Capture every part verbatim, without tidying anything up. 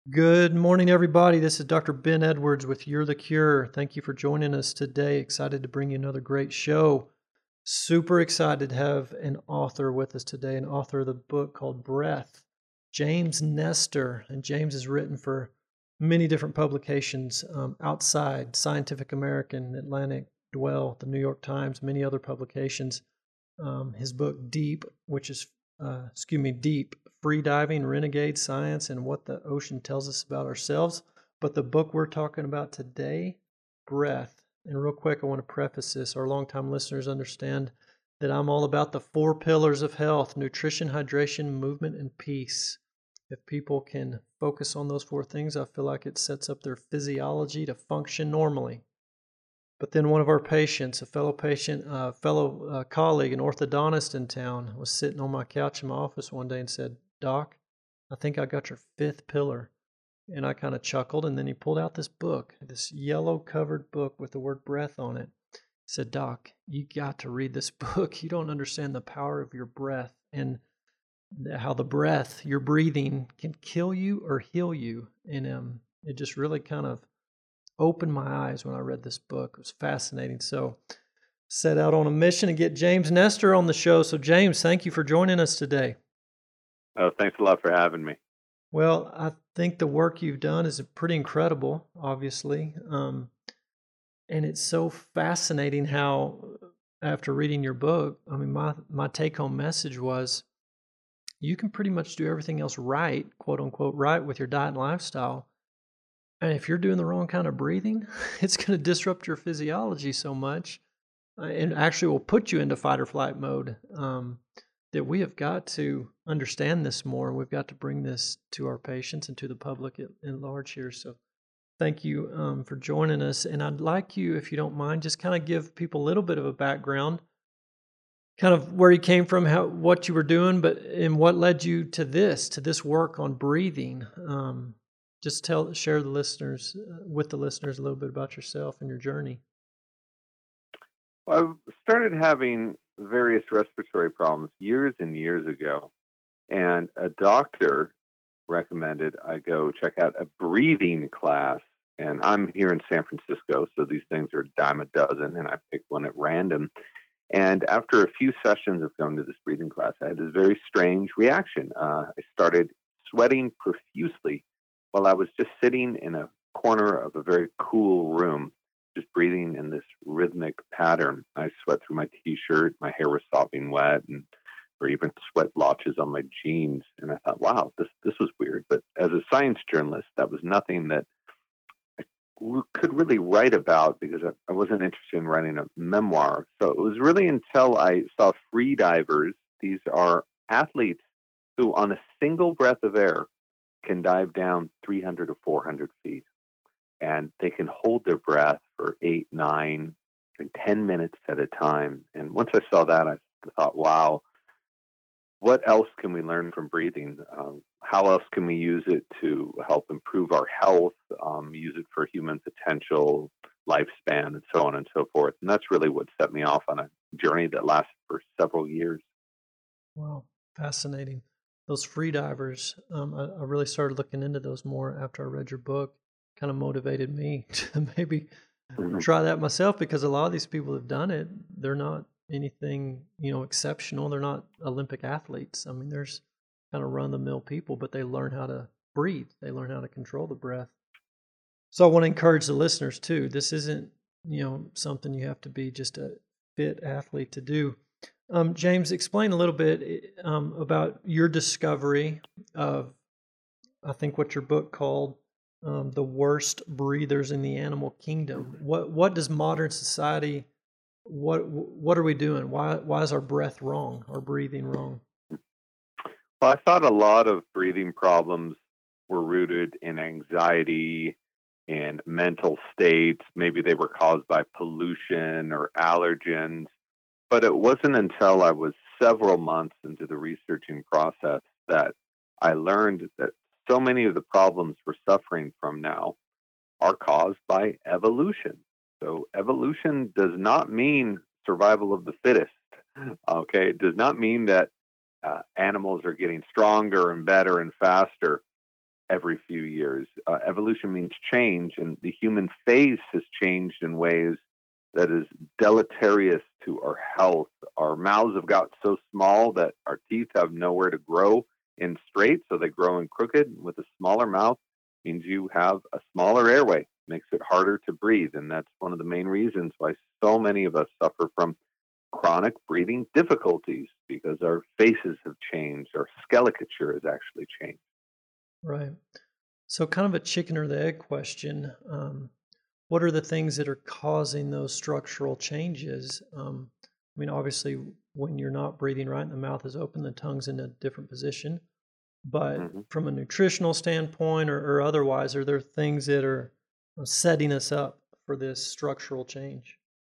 Good morning, everybody. This is Doctor Ben Edwards with You're the Cure. Thank you for joining us today. Excited to bring you another great show. Super excited to have an author with us today, an author of the book called Breath, James Nestor. And James has written for many different publications um, outside Scientific American, Atlantic, Dwell, the New York Times, many other publications. Um, his book Deep, which is, uh, excuse me, Deep, Free Diving, Renegade Science, and What the Ocean Tells Us About Ourselves. But the book we're talking about today, Breath. And real quick, I want to preface this. Our longtime listeners understand that I'm all about the four pillars of health: nutrition, hydration, movement, and peace. If people can focus on those four things, I feel like it sets up their physiology to function normally. But then one of our patients, a fellow patient, a uh, fellow uh, colleague, an orthodontist in town, was sitting on my couch in my office one day and said, "Doc, I think I got your fifth pillar." And I kind of chuckled, and then he pulled out this book, this yellow covered book with the word breath on it. He said, "Doc, you got to read this book. You don't understand the power of your breath and how the breath, your breathing, can kill you or heal you." And um, it just really kind of opened my eyes when I read this book. It was fascinating. So, set out on a mission to get James Nestor on the show. So, James, thank you for joining us today. Oh, thanks a lot for having me. Well, I think the work you've done is pretty incredible, obviously. Um, and it's so fascinating how, after reading your book, I mean, my, my take home message was you can pretty much do everything else right, quote unquote, right with your diet and lifestyle. And if you're doing the wrong kind of breathing, it's going to disrupt your physiology so much uh, and actually will put you into fight or flight mode. Um, that we have got to understand this more. We've got to bring this to our patients and to the public at, at large here. So thank you um, for joining us. And I'd like you, if you don't mind, just kind of give people a little bit of a background, kind of where you came from, how what you were doing, but and what led you to this, to this work on breathing. Um, just tell, share the listeners uh, with the listeners a little bit about yourself and your journey. Well, I started having various respiratory problems years and years ago, and a doctor recommended I go check out a breathing class. And I'm here in San Francisco, so these things are a dime a dozen, and I picked one at random. And after a few sessions of going to this breathing class, I had this very strange reaction. Uh, I started sweating profusely while I was just sitting in a corner of a very cool room, just breathing in this rhythmic pattern. I sweat through my t-shirt, my hair was sopping wet, and or even sweat blotches on my jeans. And I thought, wow, this this was weird. But as a science journalist, that was nothing that I could really write about because I, I wasn't interested in writing a memoir. So it was really until I saw free divers. These are athletes who, on a single breath of air, can dive down three hundred to four hundred feet. And they can hold their breath for eight, nine, and ten minutes at a time. And once I saw that, I thought, wow, what else can we learn from breathing? Um, how else can we use it to help improve our health, um, use it for human potential, lifespan, and so on and so forth? And that's really what set me off on a journey that lasted for several years. Wow, fascinating. Those free divers, um, I, I really started looking into those more after I read your book. Kind of motivated me to maybe Mhm. try that myself because a lot of these people have done it. They're not anything, you know, exceptional. They're not Olympic athletes. I mean, there's kind of run the mill people, but they learn how to breathe. They learn how to control the breath. So I want to encourage the listeners too. This isn't, you know, something you have to be just a fit athlete to do. Um, James, explain a little bit um, about your discovery of, I think, what your book called um, "The Worst Breathers in the Animal Kingdom." What what does modern society? What what are we doing? Why why is our breath wrong? Our breathing wrong? Well, I thought a lot of breathing problems were rooted in anxiety and mental states. Maybe they were caused by pollution or allergens. But it wasn't until I was several months into the researching process that I learned that so many of the problems we're suffering from now are caused by evolution. So, evolution does not mean survival of the fittest. Okay. It does not mean that uh, animals are getting stronger and better and faster. every few years. Uh, evolution means change, and the human face has changed in ways that is deleterious to our health. Our mouths have got so small that our teeth have nowhere to grow in straight, so they grow in crooked. With a smaller mouth means you have a smaller airway, makes it harder to breathe, and that's one of the main reasons why so many of us suffer from chronic breathing difficulties, because our faces have changed, our skeleture has actually changed. Right. So, kind of a chicken or the egg question. Um, what are the things that are causing those structural changes? Um, I mean, obviously, when you're not breathing right and the mouth is open, the tongue's in a different position. But hmm from a nutritional standpoint or, or otherwise, are there things that are uh, setting us up for this structural change?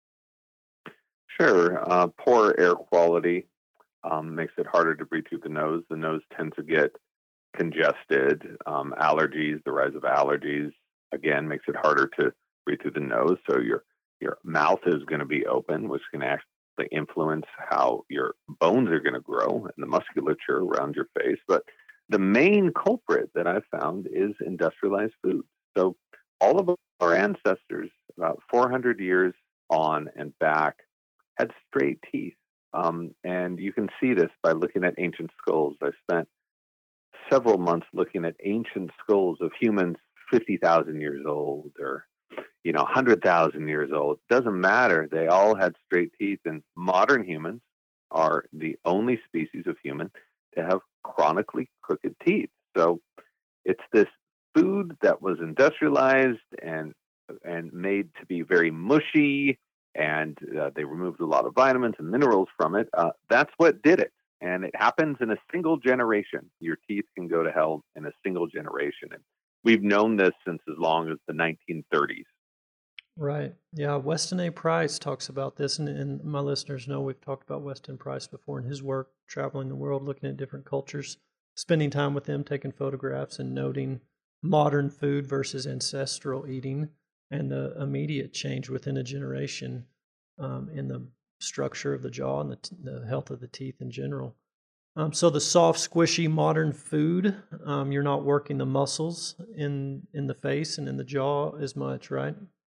Sure. Uh, poor air quality um, makes it harder to breathe through the nose. The nose tends to get congested. Um, allergies, the rise of allergies, again, makes it harder to breathe through the nose. So your your mouth is going to be open, which can actually influence how your bones are going to grow and the musculature around your face. But the main culprit that I've found is industrialized food. So all of our ancestors, about four hundred years on and back, had straight teeth. Um, and you can see this by looking at ancient skulls. I spent several months looking at ancient skulls of humans fifty thousand years old, or you know one hundred thousand years old. Doesn't matter. They all had straight teeth, and modern humans are the only species of human to have chronically crooked teeth. So it's this food that was industrialized and and made to be very mushy, and uh, they removed a lot of vitamins and minerals from it. Uh, that's what did it, and it happens in a single generation. Your teeth can go to hell in a single generation, and we've known this since as long as the nineteen thirties. Right. Yeah. Weston A. Price talks about this, and, and my listeners know we've talked about Weston Price before and his work traveling the world, looking at different cultures, spending time with them, taking photographs, and noting modern food versus ancestral eating and the immediate change within a generation um, in the structure of the jaw and the, t- the health of the teeth in general. Um, so the soft, squishy, modern food, um, you're not working the muscles in in the face and in the jaw as much, right?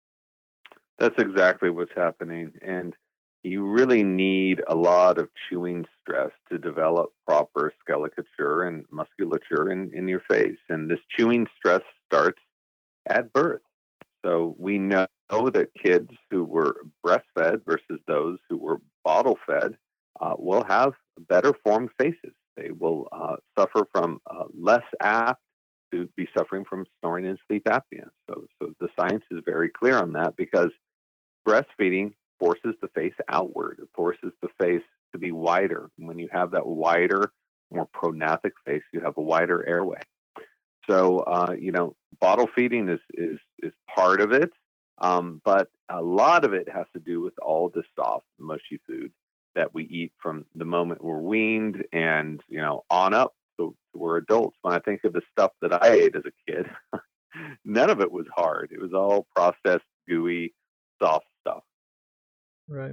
That's exactly what's happening. And you really need a lot of chewing stress to develop proper skeleture and musculature in, in your face. And this chewing stress starts at birth. So we know that kids who were breastfed versus those who were bottle fed uh, will have better formed faces. They will uh, suffer from uh, less apt to be suffering from snoring and sleep apnea. So, so the science is very clear on that, because breastfeeding forces the face outward. It forces the face to be wider. And when you have that wider, more prognathic face, you have a wider airway. So, uh, you know, bottle feeding is is is part of it, um, but a lot of it has to do with all the soft, mushy food that we eat from the moment we're weaned and you know on up to we're adults. When I think of the stuff that I ate as a kid, none of it was hard. It was all processed, gooey, soft stuff. Right.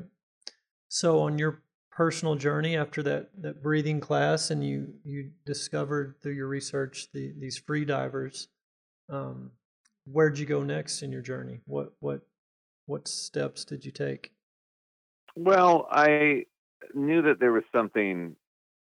So on your personal journey after that, that breathing class, and you you discovered through your research the, these free divers, um, where'd you go next in your journey? What what what steps did you take? Well, I knew that there was something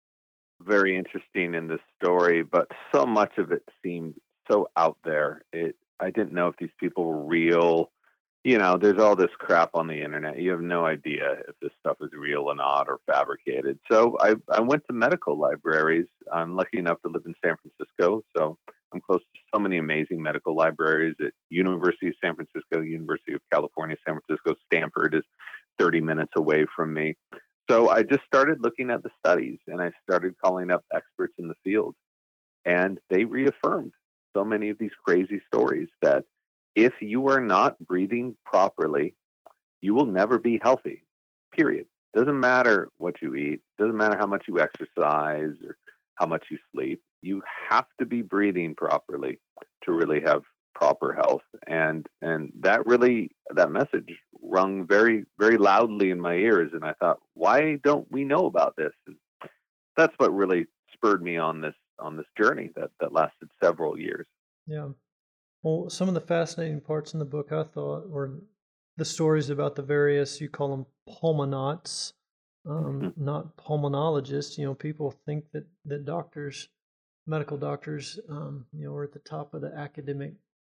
very interesting in this story, but so much of it seemed so out there. It I didn't know if these people were real. You know, there's all this crap on the internet. You have no idea if this stuff is real or not or fabricated. So I I went to medical libraries. I'm lucky enough to live in San Francisco, so I'm close to so many amazing medical libraries at University of San Francisco, University of California, San Francisco. Stanford is thirty minutes away from me. So I just started looking at the studies, and I started calling up experts in the field, and they reaffirmed so many of these crazy stories that if you are not breathing properly, you will never be healthy. Period. Doesn't matter what you eat, doesn't matter how much you exercise or how much you sleep. You have to be breathing properly to really have proper health. And and that really that message rung very, very loudly in my ears. And I thought, why don't we know about this? And that's what really spurred me on this on this journey that that lasted several years. Yeah. Well, some of the fascinating parts in the book I thought were the stories about the various, you call them pulmonauts, um, Mhm. not pulmonologists. You know, people think that, that doctors, medical doctors, um, you know, are at the top of the academic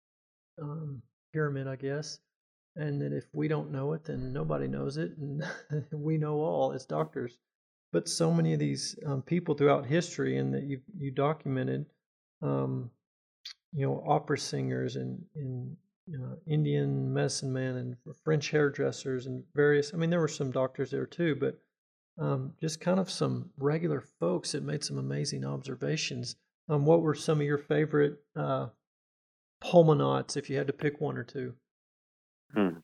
um, pyramid, I guess. And that if we don't know it, then nobody knows it, and we know all as doctors. But so many of these um, people throughout history, and that you you documented, um, you know, opera singers and, and uh, Indian medicine men and French hairdressers and various. I mean, there were some doctors there too, but um, just kind of some regular folks that made some amazing observations. Um, what were some of your favorite uh, pulmonauts, if you had to pick one or two? Hmm.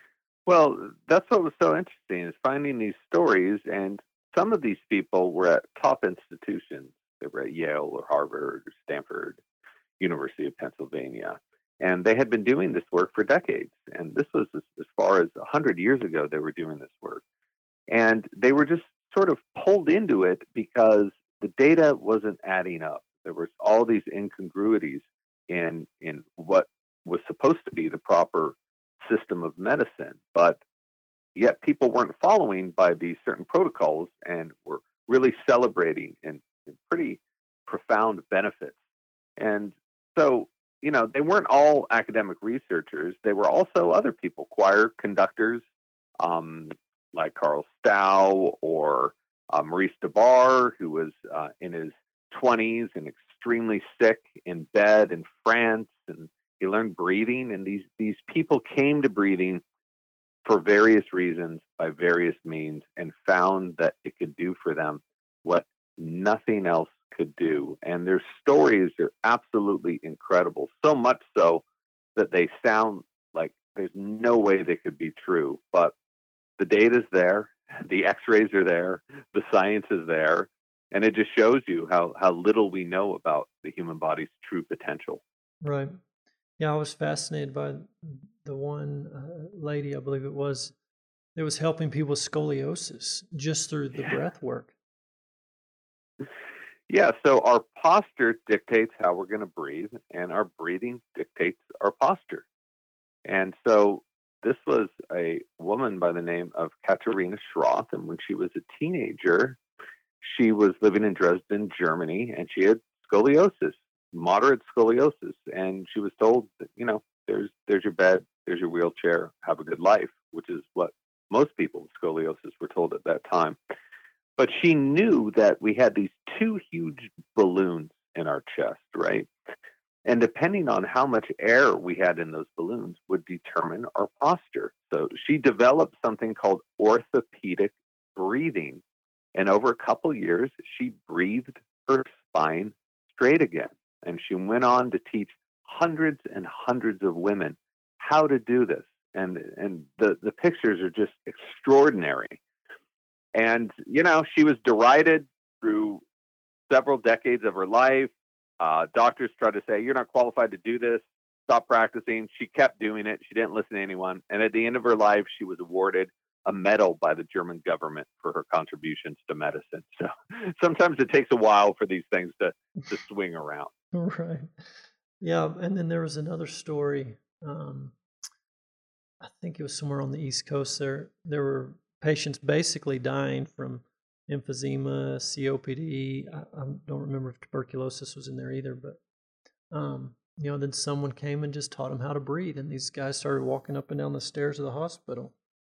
Well, that's what was so interesting is finding these stories, and some of these people were at top institutions. They were at Yale or Harvard or Stanford, University of Pennsylvania, and they had been doing this work for decades. And this was as, as far as a hundred years ago. They were doing this work, and they were just sort of pulled into it because the data wasn't adding up. There was all these incongruities in in what was supposed to be the proper system of medicine, but yet people weren't following by these certain protocols and were really celebrating in, in pretty profound benefits. And so, you know, they weren't all academic researchers. They were also other people, choir conductors, um, like Carl Stow or uh, Maurice Debar, who was uh, in his twenties and extremely sick in bed in France, and he learned breathing. And these these people came to breathing for various reasons by various means and found that it could do for them what nothing else could do. And their stories are absolutely incredible, so much so that they sound like there's no way they could be true. But the data's there, the x-rays are there, the science is there, and it just shows you how, how little we know about the human body's true potential. Right. Yeah, I was fascinated by the one uh, lady, I believe it was, that was helping people with scoliosis just through the Yeah. breath work. Yeah, so our posture dictates how we're going to breathe, and our breathing dictates our posture. And so this was a woman by the name of Katharina Schroth, and when she was a teenager, she was living in Dresden, Germany, and she had scoliosis, moderate scoliosis, and she was told that, you know, there's there's your bed, there's your wheelchair, have a good life, which is what most people with scoliosis were told at that time. But she knew that we had these two huge balloons in our chest, right? And depending on how much air we had in those balloons would determine our posture. So she developed something called orthopedic breathing. And over a couple years, she breathed her spine straight again. And she went on to teach hundreds and hundreds of women how to do this. And and the, the pictures are just extraordinary. And, you know, she was derided through several decades of her life. Uh, doctors tried to say, you're not qualified to do this. Stop practicing. She kept doing it. She didn't listen to anyone. And at the end of her life, she was awarded a medal by the German government for her contributions to medicine. So sometimes it takes a while for these things to, to swing around. Right. Yeah, and then there was another story. Um, I think it was somewhere on the East Coast. There, there were patients basically dying from emphysema, C O P D. I, I don't remember if tuberculosis was in there either, but um, you know, then someone came and just taught them how to breathe, and these guys started walking up and down the stairs of the hospital.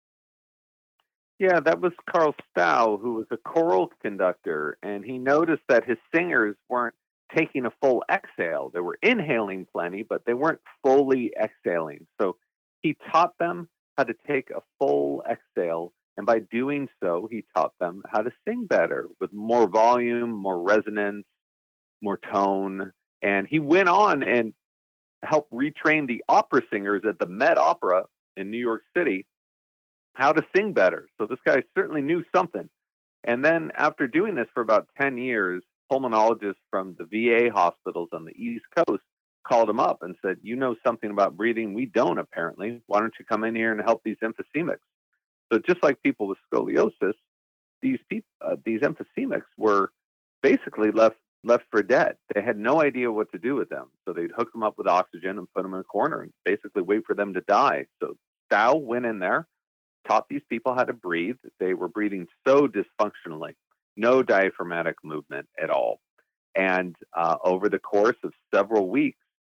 Yeah, that was Carl Stow, who was a choral conductor, and he noticed that his singers weren't taking a full exhale. They were inhaling plenty, but they weren't fully exhaling. So he taught them how to take a full exhale, and by doing so, he taught them how to sing better with more volume, more resonance, more tone. And he went on and helped retrain the opera singers at the Met Opera in New York City how to sing better. So this guy certainly knew something. And then after doing this for about ten years, pulmonologists from the V A hospitals on the East Coast called him up and said, you know something about breathing we don't, apparently. Why don't you come in here and help these emphysemics? So just like people with scoliosis, these people, uh, these emphysemics were basically left left for dead. They had no idea what to do with them. So they'd hook them up with oxygen and put them in a corner and basically wait for them to die. So Stow went in there, taught these people how to breathe. They were breathing so dysfunctionally, no diaphragmatic movement at all. And uh, over the course of several weeks,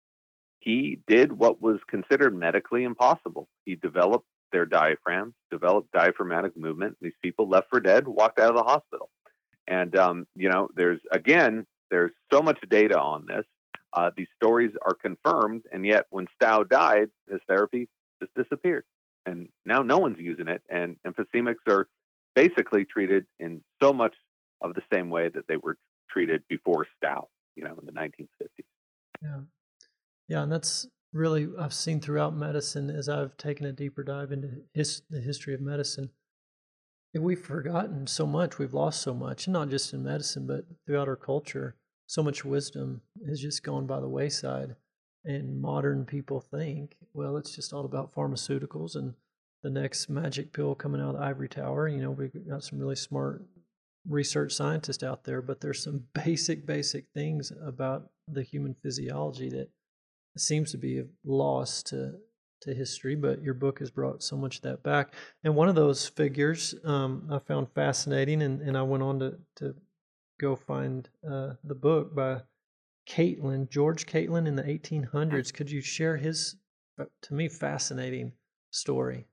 he did what was considered medically impossible. He developed their diaphragms, developed diaphragmatic movement. These people left for dead, walked out of the hospital. And, um, you know, there's, again, there's so much data on this. Uh, these stories are confirmed. And yet when Stow died, his therapy just disappeared. And now no one's using it. And emphysemics are basically treated in so much of the same way that they were treated before Stow, you know, in the nineteen fifties. Yeah. Yeah. And that's really, I've seen throughout medicine as I've taken a deeper dive into his, the history of medicine. And we've forgotten so much. We've lost so much, and not just in medicine, but throughout our culture. So much wisdom has just gone by the wayside. And modern people think, well, it's just all about pharmaceuticals and the next magic pill coming out of the ivory tower. You know, we've got some really smart research scientists out there, but there's some basic, basic things about the human physiology that seems to be lost to to history, but your book has brought so much of that back. And one of those figures um, I found fascinating, and, and I went on to, to go find uh, the book by Catlin, George Catlin in the eighteen hundreds. Could you share his, to me, fascinating story?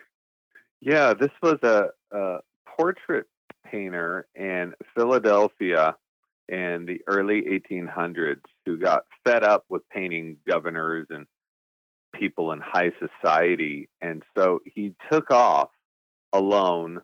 Yeah, this was a, a portrait painter in Philadelphia in the early eighteen hundreds who got fed up with painting governors and people in high society. And so he took off alone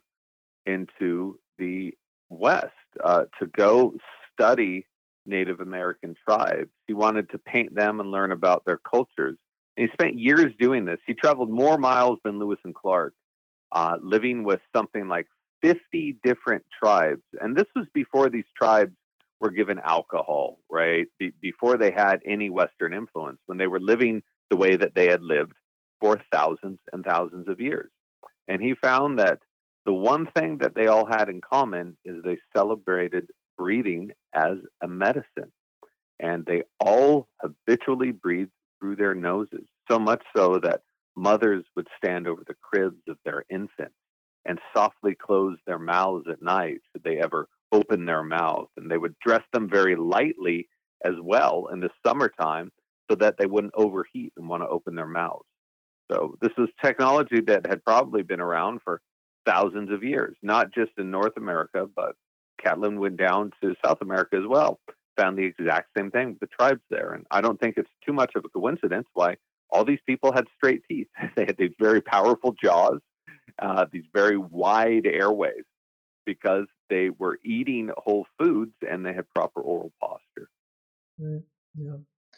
into the West uh, to go study Native American tribes. He wanted to paint them and learn about their cultures. And he spent years doing this. He traveled more miles than Lewis and Clark, uh, living with something like fifty different tribes. And this was before these tribes were given alcohol, right? Be- before they had any Western influence, when they were living the way that they had lived for thousands and thousands of years. And he found that the one thing that they all had in common is they celebrated breathing as a medicine. And they all habitually breathed through their noses, so much so that mothers would stand over the cribs of their infants and softly close their mouths at night should they ever open their mouth. And they would dress them very lightly as well in the summertime so that they wouldn't overheat and want to open their mouths. So this was technology that had probably been around for thousands of years, not just in North America, but Catlin went down to South America as well, found the exact same thing with the tribes there. And I don't think it's too much of a coincidence why all these people had straight teeth. They had these very powerful jaws, uh, these very wide airways, because they were eating whole foods and they had proper oral posture. Right. Yeah.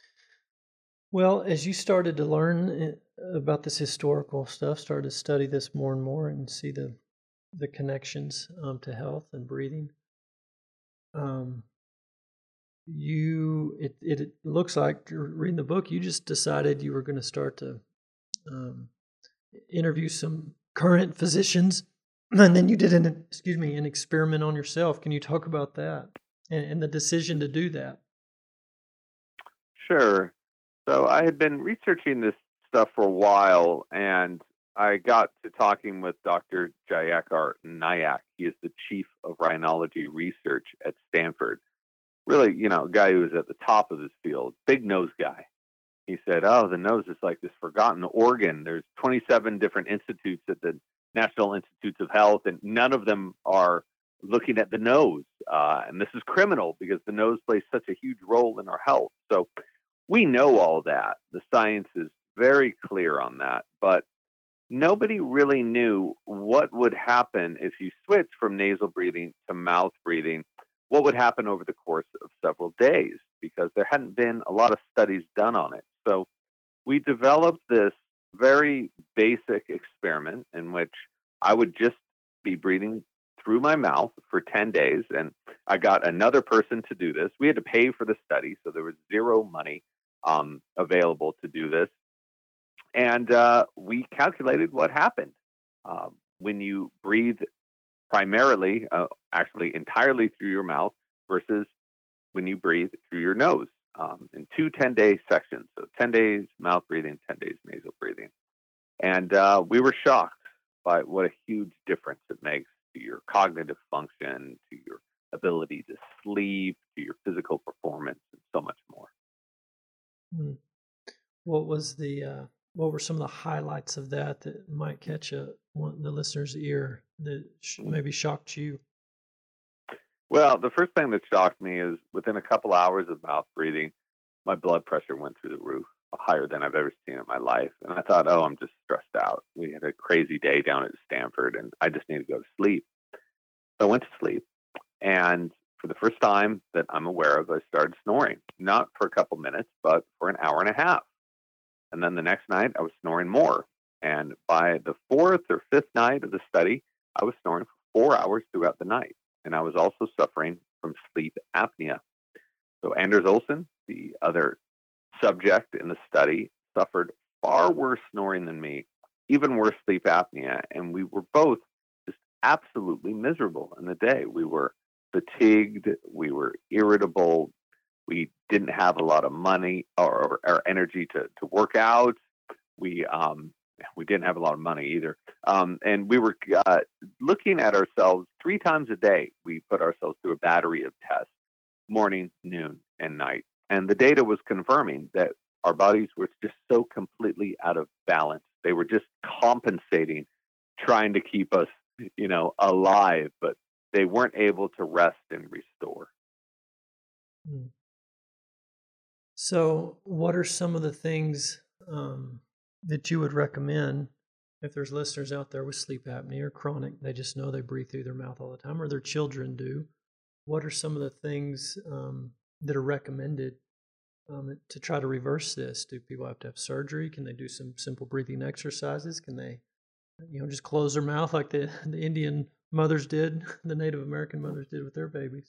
Well, as you started to learn about this historical stuff, started to study this more and more and see the the connections um, to health and breathing, um, you it, it looks like reading the book, you just decided you were going to start to um, interview some current physicians, and then you did an excuse me an experiment on yourself. Can you talk about that and, and the decision to do that? Sure. So I had been researching this stuff for a while, and I got to talking with Doctor Jayakar Nayak. He is the chief of rhinology research at Stanford. Really, you know, a guy who was at the top of his field, big nose guy. He said, oh, the nose is like this forgotten organ. There's twenty-seven different institutes at the National Institutes of Health, and none of them are looking at the nose. Uh, and this is criminal because the nose plays such a huge role in our health. So we know all that. The science is very clear on that. But nobody really knew what would happen if you switch from nasal breathing to mouth breathing, what would happen over the course of several days, because there hadn't been a lot of studies done on it. So we developed this very basic experiment in which I would just be breathing through my mouth for ten days. And I got another person to do this. We had to pay for the study, so there was zero money um, available to do this. And uh, we calculated what happened um, when you breathe primarily, uh, actually entirely through your mouth versus when you breathe through your nose um, in two ten-day sections. So ten days mouth breathing, ten days nasal breathing. And uh, we were shocked by what a huge difference it makes to your cognitive function, to your ability to sleep, to your physical performance, and so much more. Hmm. What was the uh, what were some of the highlights of that that might catch a one, the listener's ear that sh- maybe shocked you? Well, the first thing that shocked me is within a couple hours of mouth breathing, my blood pressure went through the roof, higher than I've ever seen in my life. And I thought, oh, I'm just stressed out. We had a crazy day down at Stanford, and I just need to go to sleep. So I went to sleep, and for the first time that I'm aware of, I started snoring, not for a couple minutes, but for an hour and a half. And then the next night, I was snoring more. And by the fourth or fifth night of the study, I was snoring for four hours throughout the night. And I was also suffering from sleep apnea. So Anders Olsen, the other subject in the study, suffered far worse snoring than me, even worse sleep apnea. And we were both just absolutely miserable in the day. We were fatigued, we were irritable, we didn't have a lot of money or, or, or energy to, to work out. We um, we didn't have a lot of money either. Um, and we were uh, looking at ourselves three times a day. We put ourselves through a battery of tests, morning, noon, and night. And the data was confirming that our bodies were just so completely out of balance. They were just compensating, trying to keep us, you know, alive, but they weren't able to rest and restore. Hmm. So, what are some of the things um, that you would recommend if there's listeners out there with sleep apnea or chronic? They just know they breathe through their mouth all the time, or their children do. What are some of the things um, that are recommended um, to try to reverse this? Do people have to have surgery? Can they do some simple breathing exercises? Can they, you know, just close their mouth like the, the Indian mothers did, the Native American mothers did with their babies?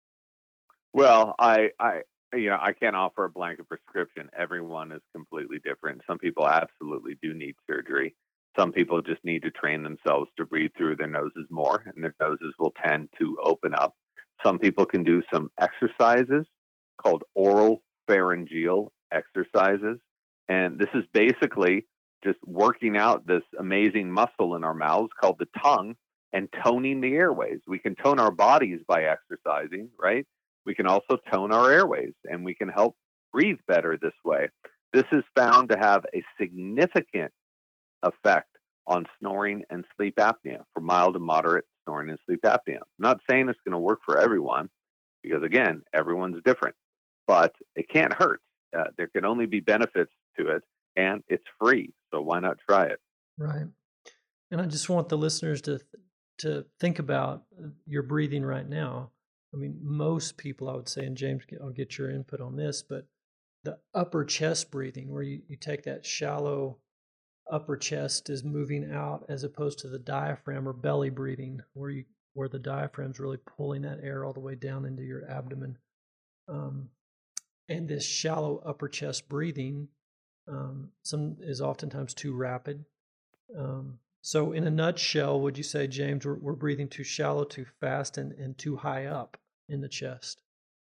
Well, I, I, you know, I can't offer a blanket prescription. Everyone is completely different. Some people absolutely do need surgery. Some people just need to train themselves to breathe through their noses more, and their noses will tend to open up. Some people can do some exercises called oral pharyngeal exercises. And this is basically just working out this amazing muscle in our mouths called the tongue and toning the airways. We can tone our bodies by exercising, right? We can also tone our airways, and we can help breathe better this way. This is found to have a significant effect on snoring and sleep apnea, for mild to moderate snoring and sleep apnea. I'm not saying it's going to work for everyone, because again, everyone's different, but it can't hurt. Uh, there can only be benefits to it, and it's free. So why not try it? Right. And I just want the listeners to to think about your breathing right now. I mean, most people, I would say, and James, I'll get your input on this, but the upper chest breathing, where you, you take that shallow upper chest is moving out, as opposed to the diaphragm or belly breathing, where you where the diaphragm's really pulling that air all the way down into your abdomen. Um, and this shallow upper chest breathing um, some is oftentimes too rapid. Um, so, in a nutshell, would you say, James, we're, we're breathing too shallow, too fast, and, and too high up in the chest?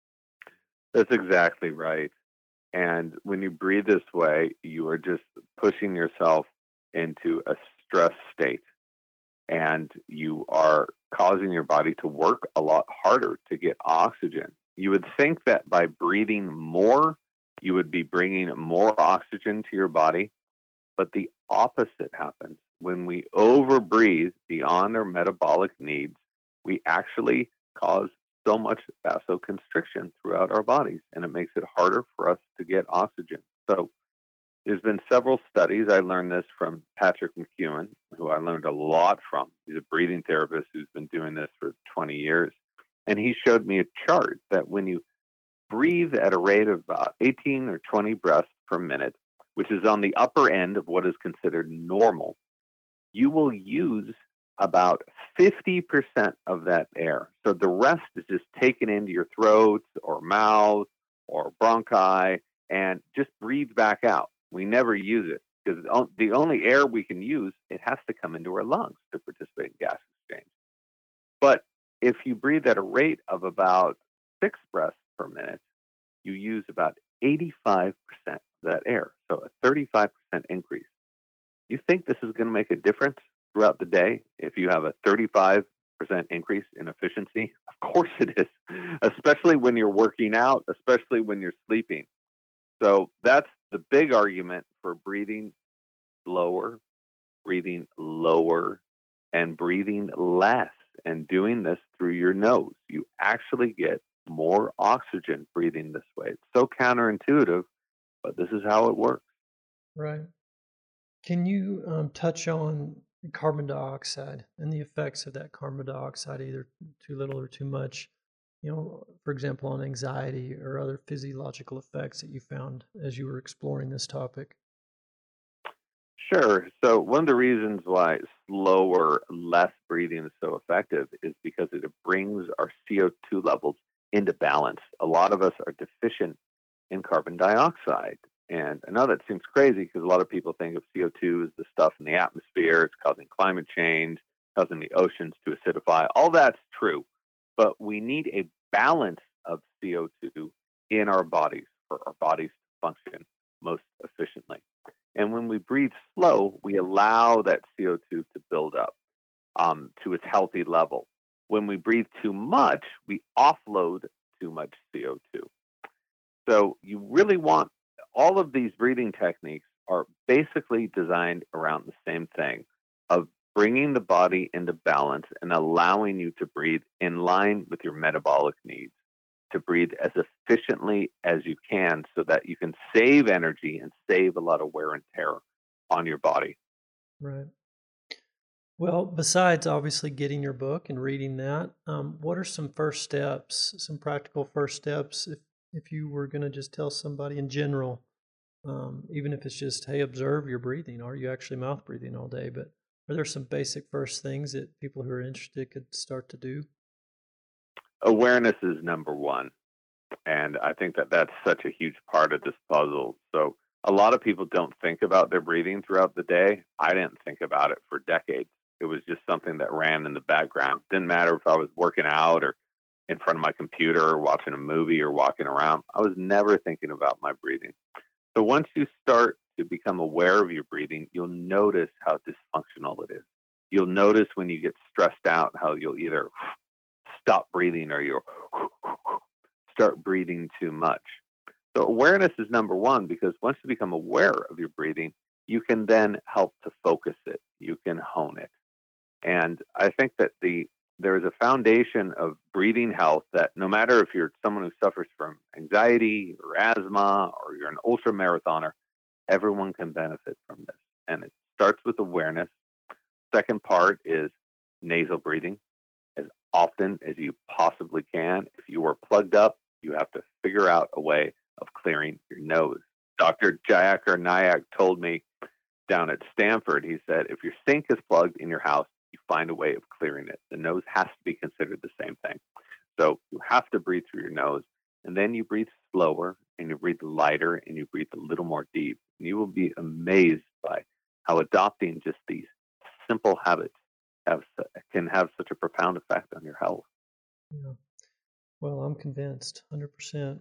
That's exactly right. And when you breathe this way, you are just pushing yourself into a stress state, and you are causing your body to work a lot harder to get oxygen. You would think that by breathing more, you would be bringing more oxygen to your body, but the opposite happens. When we overbreathe beyond our metabolic needs, we actually cause so much vasoconstriction throughout our bodies, and it makes it harder for us to get oxygen. So there's been several studies. I learned this from Patrick McEwen, who I learned a lot from. He's a breathing therapist who's been doing this for twenty years. And he showed me a chart that when you breathe at a rate of about eighteen or twenty breaths per minute, which is on the upper end of what is considered normal, you will use about fifty percent of that air. So the rest is just taken into your throat or mouth or bronchi and just breathe back out. We never use it because the only air we can use, it has to come into our lungs to participate in gas exchange. But if you breathe at a rate of about six breaths per minute, you use about eighty-five percent of that air. So a thirty-five percent increase. You think this is going to make a difference throughout the day if you have a thirty-five percent increase in efficiency? Of course it is, especially when you're working out, especially when you're sleeping. So that's the big argument for breathing slower, breathing lower, and breathing less, and doing this through your nose. You actually get more oxygen breathing this way. It's so counterintuitive, but this is how it works. Right. Can you um, touch on carbon dioxide and the effects of that carbon dioxide, either too little or too much? You know, for example, on anxiety or other physiological effects that you found as you were exploring this topic. Sure. So one of the reasons why slower, less breathing is so effective is because it brings our C O two levels into balance. A lot of us are deficient in carbon dioxide. And I know that seems crazy because a lot of people think of C O two as the stuff in the atmosphere. It's causing climate change, causing the oceans to acidify. All that's true. But we need a balance of C O two in our bodies for our bodies to function most efficiently. And when we breathe slow, we allow that C O two to build up um, to its healthy level. When we breathe too much, we offload too much C O two. So you really want all of these breathing techniques are basically designed around the same thing of bringing the body into balance and allowing you to breathe in line with your metabolic needs, to breathe as efficiently as you can so that you can save energy and save a lot of wear and tear on your body. Right. Well, besides obviously getting your book and reading that, um, what are some first steps, some practical first steps, if if you were going to just tell somebody in general, um, even if it's just, hey, observe your breathing, are you actually mouth breathing all day? But are there some basic first things that people who are interested could start to do? Awareness is number one. And I think that that's such a huge part of this puzzle. So a lot of people don't think about their breathing throughout the day. I didn't think about it for decades. It was just something that ran in the background. Didn't matter if I was working out or in front of my computer or watching a movie or walking around. I was never thinking about my breathing. So once you start to become aware of your breathing, you'll notice how dysfunctional it is. You'll notice when you get stressed out how you'll either stop breathing or you'll start breathing too much. So awareness is number one, because once you become aware of your breathing, you can then help to focus it. You can hone it. And I think that the there is a foundation of breathing health that no matter if you're someone who suffers from anxiety or asthma or you're an ultra marathoner, everyone can benefit from this. And it starts with awareness. Second part is nasal breathing as often as you possibly can. If you are plugged up, you have to figure out a way of clearing your nose. Doctor Jayakar Nayak told me down at Stanford, he said, if your sink is plugged in your house, you find a way of clearing it. The nose has to be considered the same thing. So you have to breathe through your nose, and then you breathe slower, and you breathe lighter, and you breathe a little more deep. And you will be amazed by how adopting just these simple habits have, can have such a profound effect on your health. Yeah. Well, I'm convinced, one hundred percent.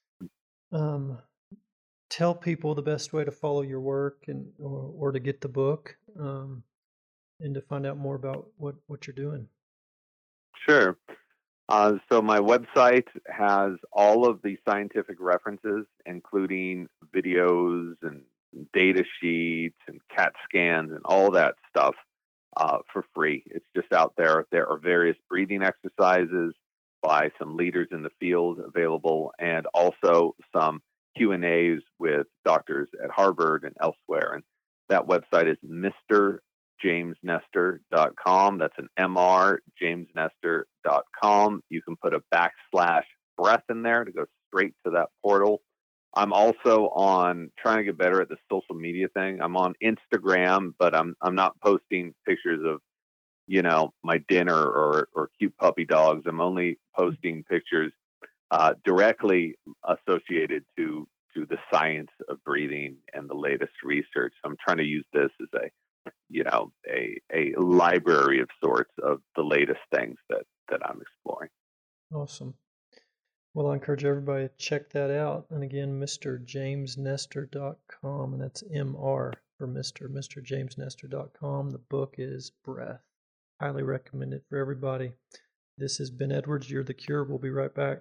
Um, tell people the best way to follow your work and or, or to get the book um, and to find out more about what, what you're doing. Sure. Uh, so my website has all of the scientific references, including videos and data sheets and CAT scans and all that stuff uh, for free. It's just out there. There are various breathing exercises by some leaders in the field available, and also some Q and A's with doctors at Harvard and elsewhere. And that website is Mister James Nestor dot com. That's an M R James Nestor dot com. You can put a backslash breath in there to go straight to that portal. I'm also on trying to get better at the social media thing. I'm on Instagram, but I'm I'm not posting pictures of, you know, my dinner or or cute puppy dogs. I'm only posting pictures uh, directly associated to to the science of breathing and the latest research. So I'm trying to use this as a you know, a, a library of sorts of the latest things that, that I'm exploring. Awesome. Well, I encourage everybody to check that out. And again, Mr James Nestor dot com, and that's M R for Mister Mr James Nestor dot com. The book is Breath. Highly recommend it for everybody. This is Ben Edwards. You're the Cure. We'll be right back.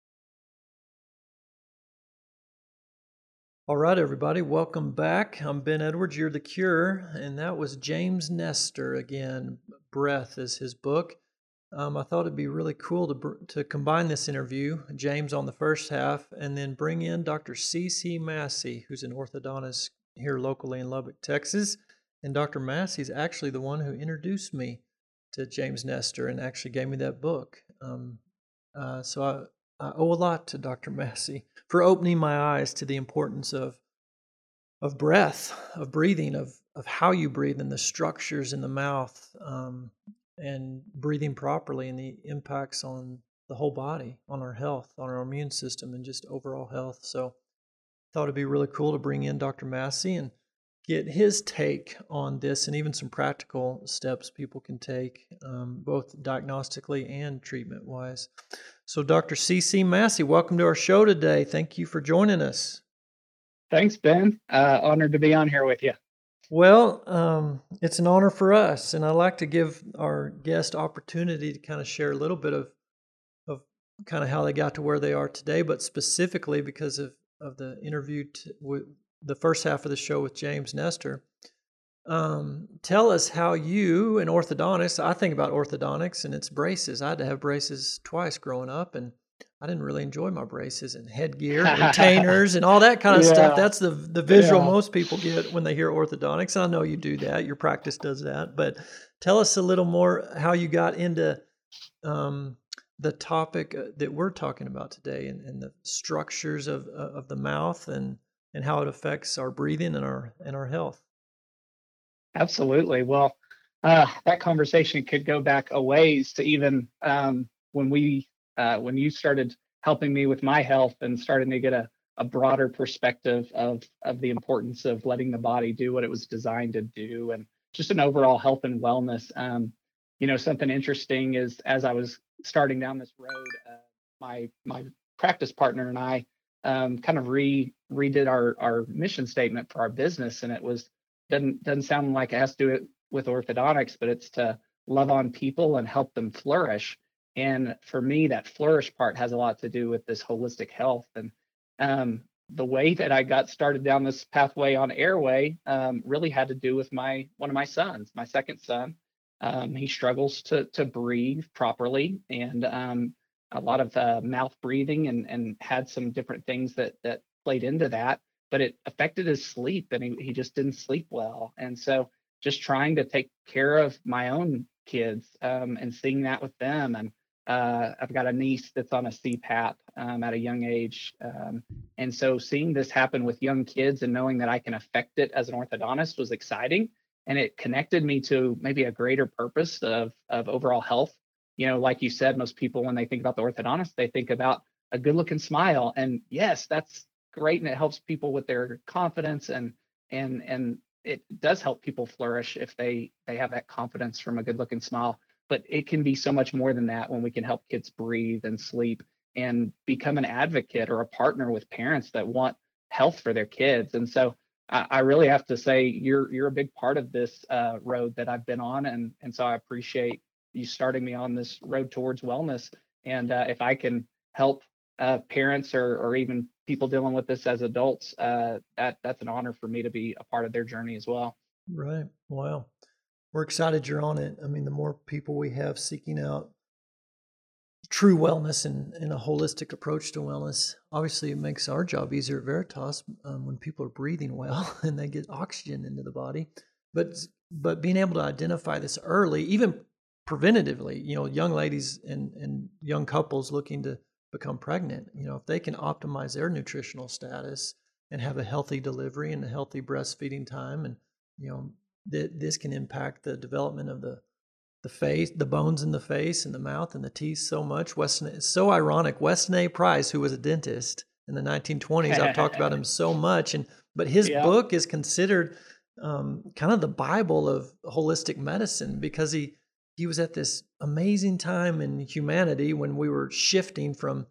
All right, everybody, welcome back. I'm Ben Edwards, You're the Cure, and that was James Nestor again. Breath is his book. Um, I thought it'd be really cool to br- to combine this interview, James on the first half, and then bring in Doctor C C Massey, who's an orthodontist here locally in Lubbock, Texas. And Doctor Massey is actually the one who introduced me to James Nestor and actually gave me that book. Um, uh, so I, I owe a lot to Doctor Massey for opening my eyes to the importance of of breath, of breathing, of of how you breathe and the structures in the mouth, um, and breathing properly and the impacts on the whole body, on our health, on our immune system, and just overall health. So thought it'd be really cool to bring in Doctor Massey and get his take on this and even some practical steps people can take, um, both diagnostically and treatment-wise. So Doctor C C Massey, welcome to our show today. Thank you for joining us. Thanks, Ben. Uh, honored to be on here with you. Well, um, it's an honor for us, and I like to give our guest opportunity to kind of share a little bit of of kind of how they got to where they are today, but specifically because of, of the interview, t- with the first half of the show with James Nestor. Um, tell us how you, an orthodontist, I think about orthodontics and its braces. I had to have braces twice growing up, and I didn't really enjoy my braces and headgear, retainers, and all that kind of Yeah. stuff. That's the the visual Yeah. most people get when they hear orthodontics. I know you do that. Your practice does that. But tell us a little more how you got into um, the topic uh, that we're talking about today, and, and the structures of uh, of the mouth, and and how it affects our breathing and our and our health. Absolutely. Well, uh, that conversation could go back a ways to even um, when we uh, when you started helping me with my health and starting to get a, a broader perspective of of the importance of letting the body do what it was designed to do, and just an overall health and wellness. Um, you know, something interesting is as I was starting down this road, uh, my my practice partner and I um, kind of re redid our our mission statement for our business, and it was doesn't doesn't sound like it has to do it with orthodontics, but it's to love on people and help them flourish. And for me, that flourish part has a lot to do with this holistic health. And um, the way that I got started down this pathway on Airway um, really had to do with my one of my sons, my second son. Um, he struggles to to breathe properly, and um, a lot of uh, mouth breathing, and and had some different things that that played into that. But it affected his sleep, and he, he just didn't sleep well. And so just trying to take care of my own kids um, and seeing that with them. And uh, I've got a niece that's on a C PAP um, at a young age. Um, and so seeing this happen with young kids and knowing that I can affect it as an orthodontist was exciting. And it connected me to maybe a greater purpose of, of overall health. You know, like you said, most people, when they think about the orthodontist, they think about a good looking smile. And yes, that's great, and it helps people with their confidence, and and and it does help people flourish if they they have that confidence from a good looking smile. But it can be so much more than that when we can help kids breathe and sleep and become an advocate or a partner with parents that want health for their kids. And so I, I really have to say you're you're a big part of this uh, road that I've been on, and and so I appreciate you starting me on this road towards wellness. And uh, if I can help uh, parents or or even people dealing with this as adults, uh, that that's an honor for me to be a part of their journey as well. Right. Wow. We're excited you're on it. I mean, the more people we have seeking out true wellness and, and a holistic approach to wellness, obviously it makes our job easier at Veritas um, when people are breathing well and they get oxygen into the body. But but being able to identify this early, even preventatively, you know, young ladies and, and young couples looking to become pregnant, you know, if they can optimize their nutritional status and have a healthy delivery and a healthy breastfeeding time, and, you know, th- this can impact the development of the the face, the bones in the face and the mouth and the teeth so much. Weston, it's so ironic. Weston A. Price, who was a dentist in the nineteen twenties, I've talked about him so much, and but his Yeah. book is considered um, kind of the Bible of holistic medicine, because he he was at this amazing time in humanity when we were shifting from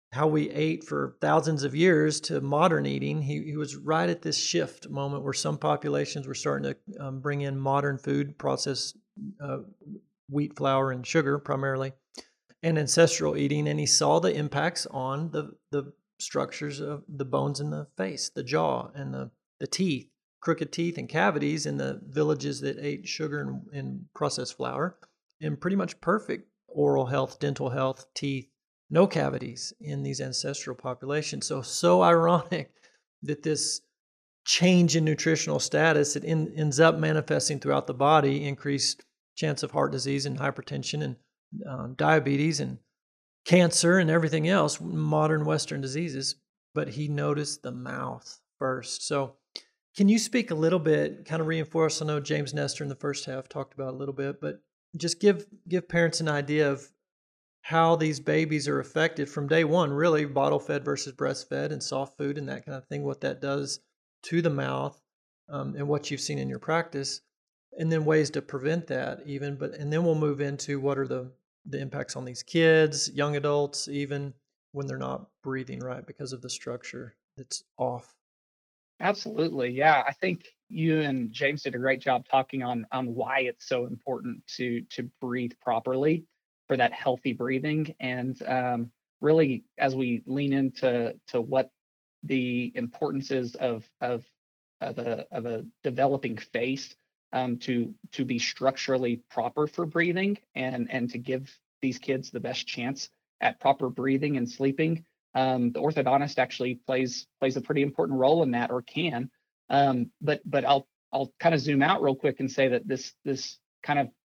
how we ate for thousands of years to modern eating, he, he was right at this shift moment where some populations were starting to um, bring in modern food, processed uh, wheat, flour, and sugar primarily, and ancestral eating. And he saw the impacts on the, the structures of the bones in the face, the jaw, and the, the teeth, crooked teeth and cavities in the villages that ate sugar and, and processed flour, and pretty much perfect oral health, dental health, teeth, no cavities in these ancestral populations. So, so ironic that this change in nutritional status, it in, ends up manifesting throughout the body, increased chance of heart disease and hypertension and um, diabetes and cancer and everything else, modern Western diseases. But he noticed the mouth first. So can you speak a little bit, kind of reinforce? I know James Nestor in the first half talked about a little bit, but just give give parents an idea of how these babies are affected from day one, really, bottle fed versus breastfed and soft food and that kind of thing, what that does to the mouth, um, and what you've seen in your practice, and then ways to prevent that even. But and then we'll move into what are the the impacts on these kids, young adults, even when they're not breathing right because of the structure that's off. Absolutely. Yeah. I think you and James did a great job talking on on why it's so important to to breathe properly for that healthy breathing. And um, really, as we lean into to what the importance is of of of a of a developing face, um, to to be structurally proper for breathing and and to give these kids the best chance at proper breathing and sleeping. Um, the orthodontist actually plays plays a pretty important role in that, or can. Um, but but I'll I'll kind of zoom out real quick and say that this this kind of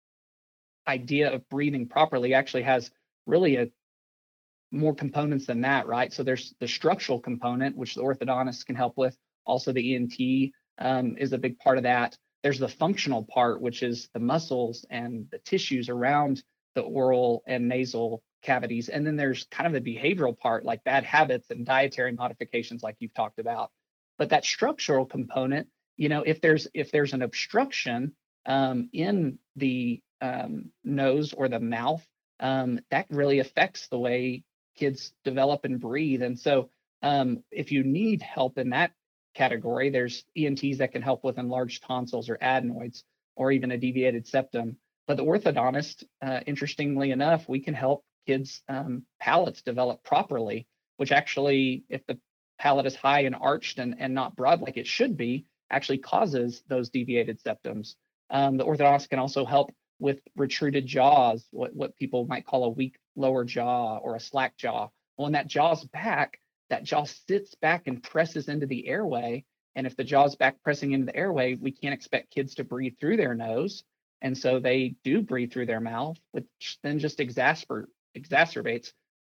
idea of breathing properly actually has really a more components than that, right? So there's the structural component, which the orthodontist can help with. Also, the E N T um, is a big part of that. There's the functional part, which is the muscles and the tissues around the oral and nasal cavities. And then there's kind of the behavioral part, like bad habits and dietary modifications, like you've talked about. But that structural component, you know, if there's if there's an obstruction um, in the um, nose or the mouth, um, that really affects the way kids develop and breathe. And so um, if you need help in that category, there's E N Ts that can help with enlarged tonsils or adenoids or even a deviated septum. But the orthodontist, uh, interestingly enough, we can help kids' um, palates develop properly, which actually, if the palate is high and arched and, and not broad like it should be, actually causes those deviated septums. Um, the orthodontist can also help with retreated jaws, what, what people might call a weak lower jaw or a slack jaw. Well, when that jaw's back, that jaw sits back and presses into the airway. And if the jaw's back pressing into the airway, we can't expect kids to breathe through their nose. And so they do breathe through their mouth, which then just exacerbate, exacerbates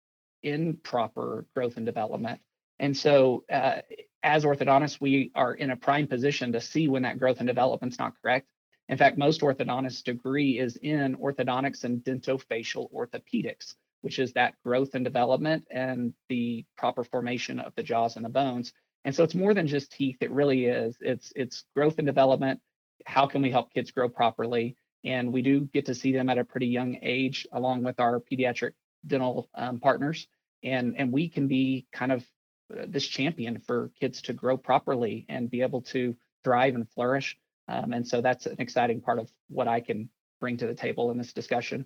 improper growth and development. And so uh, as orthodontists, we are in a prime position to see when that growth and development's not correct. In fact, most orthodontists' degree is in orthodontics and dentofacial orthopedics, which is that growth and development and the proper formation of the jaws and the bones. And so it's more than just teeth. It really is. It's it's growth and development. How can we help kids grow properly? And we do get to see them at a pretty young age, along with our pediatric dental um, partners. And and we can be kind of this champion for kids to grow properly and be able to thrive and flourish. Um, and so that's an exciting part of what I can bring to the table in this discussion.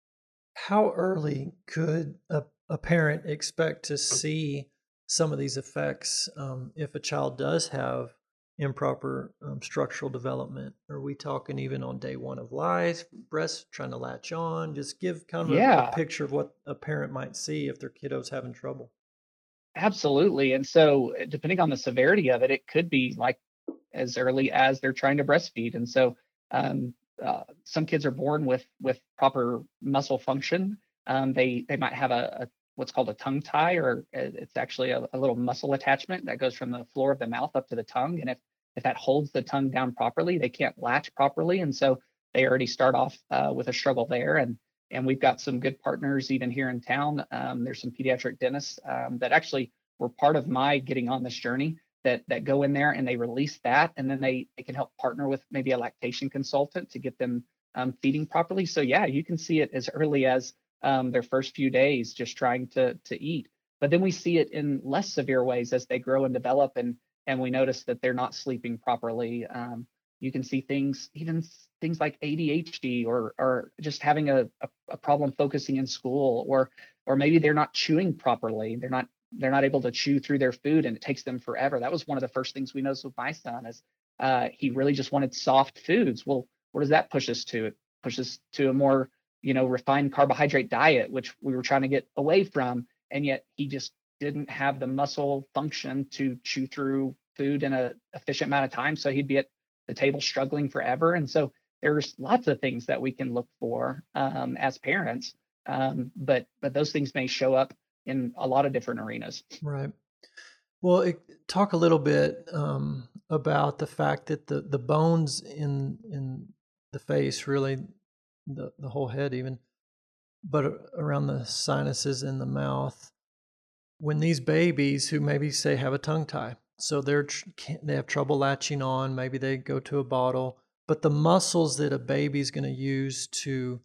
How early could a, a parent expect to see some of these effects um, if a child does have improper um, structural development? Are we talking even on day one of life, breast trying to latch on? Just give kind of Yeah, a, a picture of what a parent might see if their kiddo's having trouble. absolutely. And so depending on the severity of it, it could be like as early as they're trying to breastfeed. And so um, uh, some kids are born with with proper muscle function. Um, they they might have a, a what's called a tongue tie, or it's actually a, a little muscle attachment that goes from the floor of the mouth up to the tongue. And if if that holds the tongue down properly, they can't latch properly, and so they already start off uh, with a struggle there. And and we've got some good partners even here in town. Um, there's some pediatric dentists um, that actually were part of my getting on this journey that that go in there and they release that, and then they, they can help partner with maybe a lactation consultant to get them um, feeding properly. So yeah, you can see it as early as um, their first few days just trying to to eat. But then we see it in less severe ways as they grow and develop, and and we notice that they're not sleeping properly. Um, you can see things, even things like A D H D, or or just having a, a, a problem focusing in school, or or maybe they're not chewing properly. They're not they're not able to chew through their food, and it takes them forever. That was one of the first things we noticed with my son, is uh, he really just wanted soft foods. Well, where does that push us to? It pushes to a more, you know, refined carbohydrate diet, which we were trying to get away from, and yet he just didn't have the muscle function to chew through food in a efficient amount of time. So he'd be at the table struggling forever. And so there's lots of things that we can look for um, as parents, um, but but those things may show up in a lot of different arenas. Right. Well, it, talk a little bit um, about the fact that the, the bones in in the face, really, the, the whole head even, but around the sinuses in the mouth, when these babies who maybe say have a tongue tie, so they're tr- can't, they have trouble latching on, maybe they go to a bottle, but the muscles that a baby's going to use to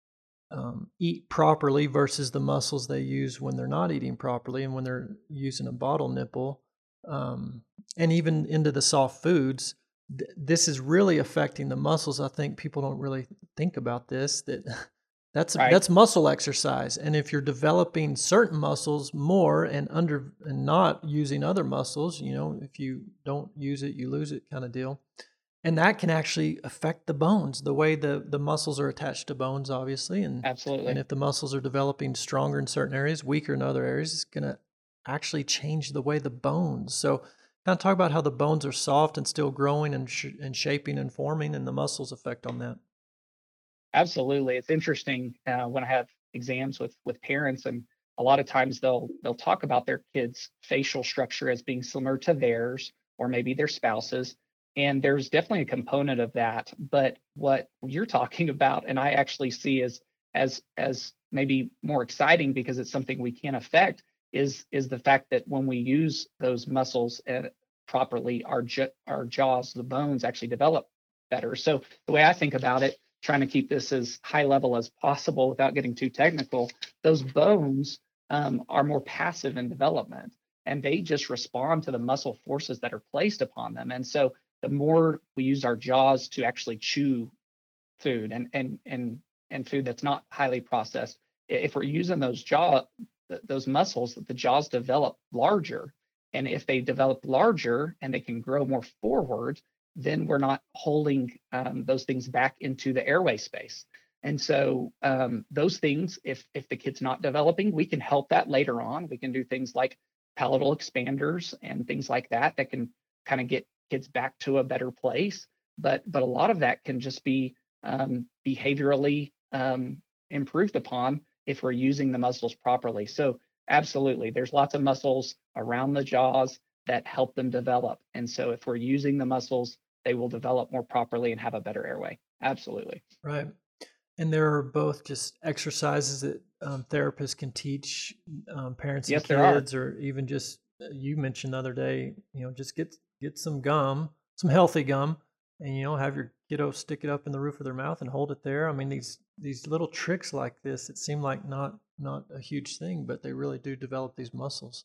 um, eat properly versus the muscles they use when they're not eating properly and when they're using a bottle nipple, um, and even into the soft foods, th- this is really affecting the muscles. I think people don't really think about this, that that's Right. that's muscle exercise. And if you're developing certain muscles more and under and not using other muscles, you know, if you don't use it, you lose it kind of deal. And that can actually affect the bones, the way the, the muscles are attached to bones, obviously. And, Absolutely. and if the muscles are developing stronger in certain areas, weaker in other areas, it's going to actually change the way the bones. So kind of talk about how the bones are soft and still growing and, sh- and shaping and forming, and the muscles effect on that. Absolutely. It's interesting uh, when I have exams with with parents, and a lot of times they'll they'll talk about their kids' facial structure as being similar to theirs, or maybe their spouses. And there's definitely a component of that. But what you're talking about, and I actually see as as as maybe more exciting because it's something we can affect, is is the fact that when we use those muscles uh, properly, our j- our jaws, the bones actually develop better. So the way I think about it, trying to keep this as high level as possible without getting too technical, those bones um, are more passive in development, and they just respond to the muscle forces that are placed upon them. And so the more we use our jaws to actually chew food and and and and food that's not highly processed, if we're using those jaw those muscles, the jaws develop larger. And if they develop larger and they can grow more forward, then we're not holding um, those things back into the airway space. And so um, those things, if if the kid's not developing, we can help that later on. We can do things like palatal expanders and things like that that can kind of get kids back to a better place. But but a lot of that can just be um, behaviorally um, improved upon if we're using the muscles properly. So absolutely, there's lots of muscles around the jaws that help them develop. And so if we're using the muscles, they will develop more properly and have a better airway. Absolutely. Right. And there are both just exercises that um, therapists can teach um, parents and Yes, there are. kids, or even just uh, you mentioned the other day, you know, just get get some gum, some healthy gum, and you know, have your kiddo stick it up in the roof of their mouth and hold it there. I mean, these these little tricks like this, it seem like not not a huge thing, but they really do develop these muscles.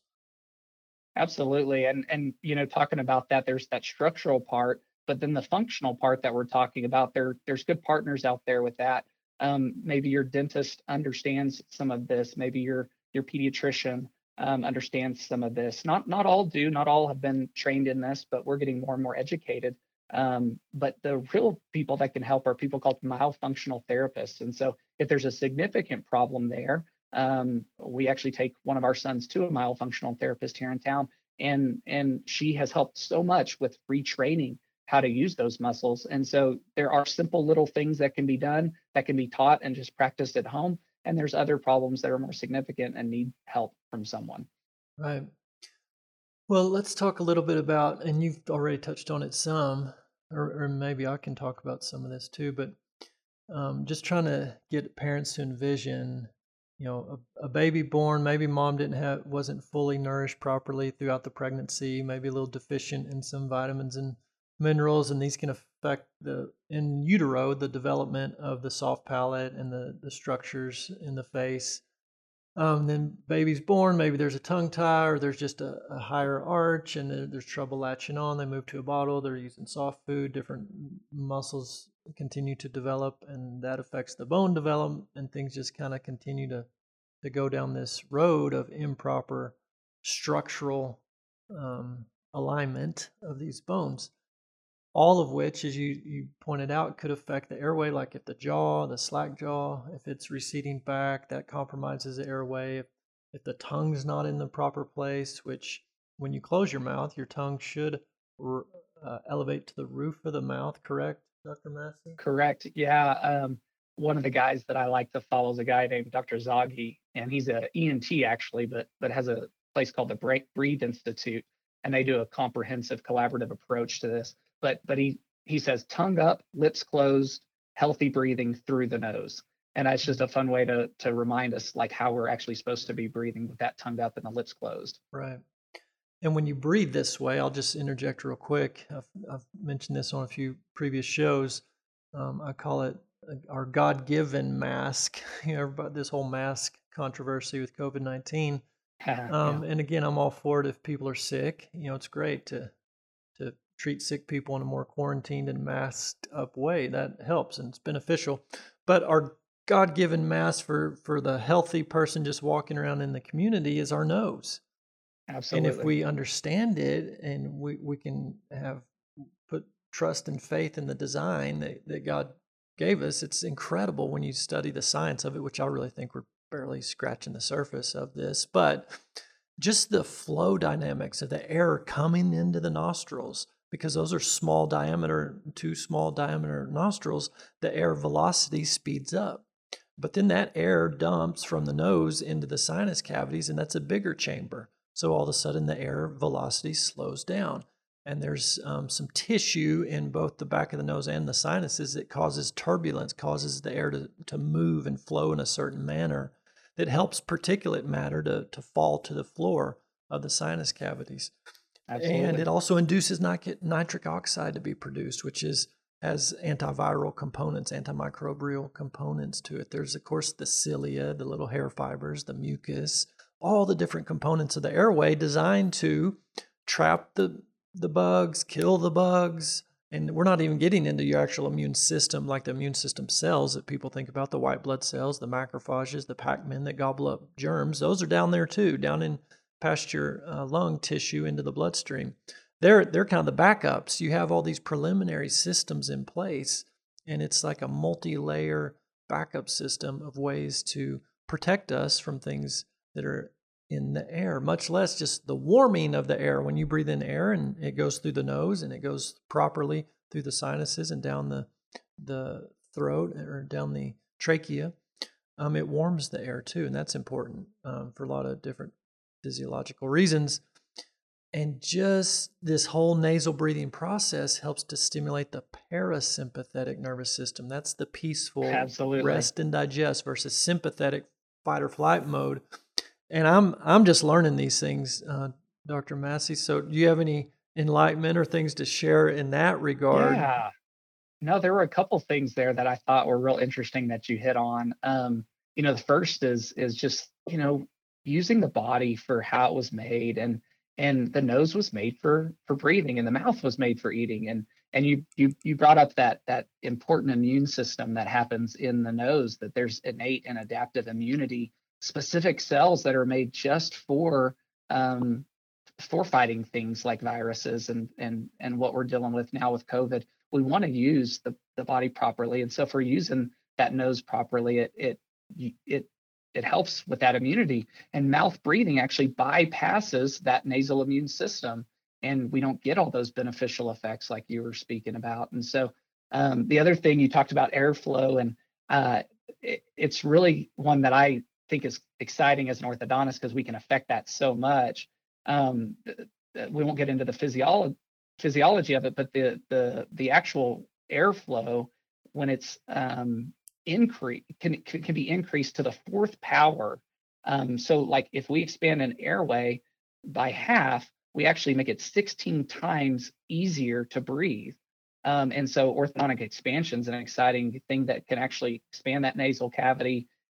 Absolutely. And and you know, talking about that, there's that structural part, but then the functional part that we're talking about, there there's good partners out there with that. Um, maybe your dentist understands some of this. Maybe your your pediatrician um, understands some of this. Not not all do. Not all have been trained in this, but we're getting more and more educated. Um, but the real people that can help are people called myofunctional therapists. And so if there's a significant problem there, um, we actually take one of our sons to a myofunctional therapist here in town, and and she has helped so much with retraining how to use those muscles. And so there are simple little things that can be done, that can be taught and just practiced at home. And there's other problems that are more significant and need help from someone. Right. Well, let's talk a little bit about, and you've already touched on it some, or, or maybe I can talk about some of this too, but um, just trying to get parents to envision, you know, a, a baby born, maybe mom didn't have, wasn't fully nourished properly throughout the pregnancy, maybe a little deficient in some vitamins and minerals, and these can affect the, in utero, the development of the soft palate and the, the structures in the face. Um, then baby's born, maybe there's a tongue tie or there's just a, a higher arch and there- there's trouble latching on. They move to a bottle, they're using soft food, different muscles continue to develop, and that affects the bone development, and things just kind of continue to, to go down this road of improper structural um, alignment of these bones. All of which, as you, you pointed out, could affect the airway, like if the jaw, the slack jaw, if it's receding back, that compromises the airway. If, if the tongue's not in the proper place, which when you close your mouth, your tongue should uh, elevate to the roof of the mouth, correct, Doctor Massey? Correct. Yeah. Um, one of the guys that I like to follow is a guy named Doctor Zoggy, and he's a E N T actually, but but has a place called the Break Breathe Institute, and they do a comprehensive collaborative approach to this. But but he he says tongue up, lips closed, healthy breathing through the nose, and that's just a fun way to to remind us like how we're actually supposed to be breathing with that tongue up and the lips closed. Right. And when you breathe this way, I'll just interject real quick. I've, I've mentioned this on a few previous shows. Um, I call it our God-given mask. You know, about this whole mask controversy with COVID nineteen. Um, yeah. And again, I'm all for it if people are sick. You know, it's great to to treat sick people in a more quarantined and masked up way. That helps and it's beneficial. But our God-given mask for for the healthy person just walking around in the community is our nose. Absolutely. And if we understand it and we, we can have put trust and faith in the design that, that God gave us, it's incredible when you study the science of it, which I really think we're barely scratching the surface of this. But just the flow dynamics of the air coming into the nostrils, because those are small diameter, two small diameter nostrils, the air velocity speeds up. But then that air dumps from the nose into the sinus cavities, and that's a bigger chamber. So all of a sudden the air velocity slows down. And there's um, some tissue in both the back of the nose and the sinuses that causes turbulence, causes the air to, to move and flow in a certain manner that helps particulate matter to, to fall to the floor of the sinus cavities. Absolutely. And it also induces nitric oxide to be produced, which is has antiviral components, antimicrobial components to it. There's, of course, the cilia, the little hair fibers, the mucus, all the different components of the airway designed to trap the, the bugs, kill the bugs. And we're not even getting into your actual immune system, like the immune system cells that people think about, the white blood cells, the macrophages, the Pac-Men that gobble up germs. Those are down there too, down in past your uh, lung tissue into the bloodstream. They're, they're kind of the backups. You have all these preliminary systems in place, and it's like a multi-layer backup system of ways to protect us from things that are in the air, much less just the warming of the air. When you breathe in air and it goes through the nose and it goes properly through the sinuses and down the the throat or down the trachea, um, it warms the air too, and that's important um, for a lot of different physiological reasons. And just this whole nasal breathing process helps to stimulate the parasympathetic nervous system. That's the peaceful Absolutely. Rest and digest versus sympathetic fight or flight mode. And I'm I'm just learning these things, uh, Doctor Massey. So do you have any enlightenment or things to share in that regard? Yeah. No, there were a couple things there that I thought were real interesting that you hit on. Um, you know, the first is is just, you know, using the body for how it was made, and and the nose was made for for breathing, and the mouth was made for eating. And and you you you brought up that that important immune system that happens in the nose, that there's innate and adaptive immunity, specific cells that are made just for um, for fighting things like viruses and and and what we're dealing with now with COVID. We want to use the, the body properly, and so if we're using that nose properly, it it it it helps with that immunity. And mouth breathing actually bypasses that nasal immune system, and we don't get all those beneficial effects like you were speaking about. And so um, the other thing you talked about, airflow, and uh, it, it's really one that I think is exciting as an orthodontist because we can affect that so much. Um, we won't get into the physiology physiology of it, but the the the actual airflow, when it's um, increase can can be increased to the fourth power. Um, so, like if we expand an airway by half, we actually make it sixteen times easier to breathe. Um, and so, orthodontic expansion is an exciting thing that can actually expand that nasal cavity.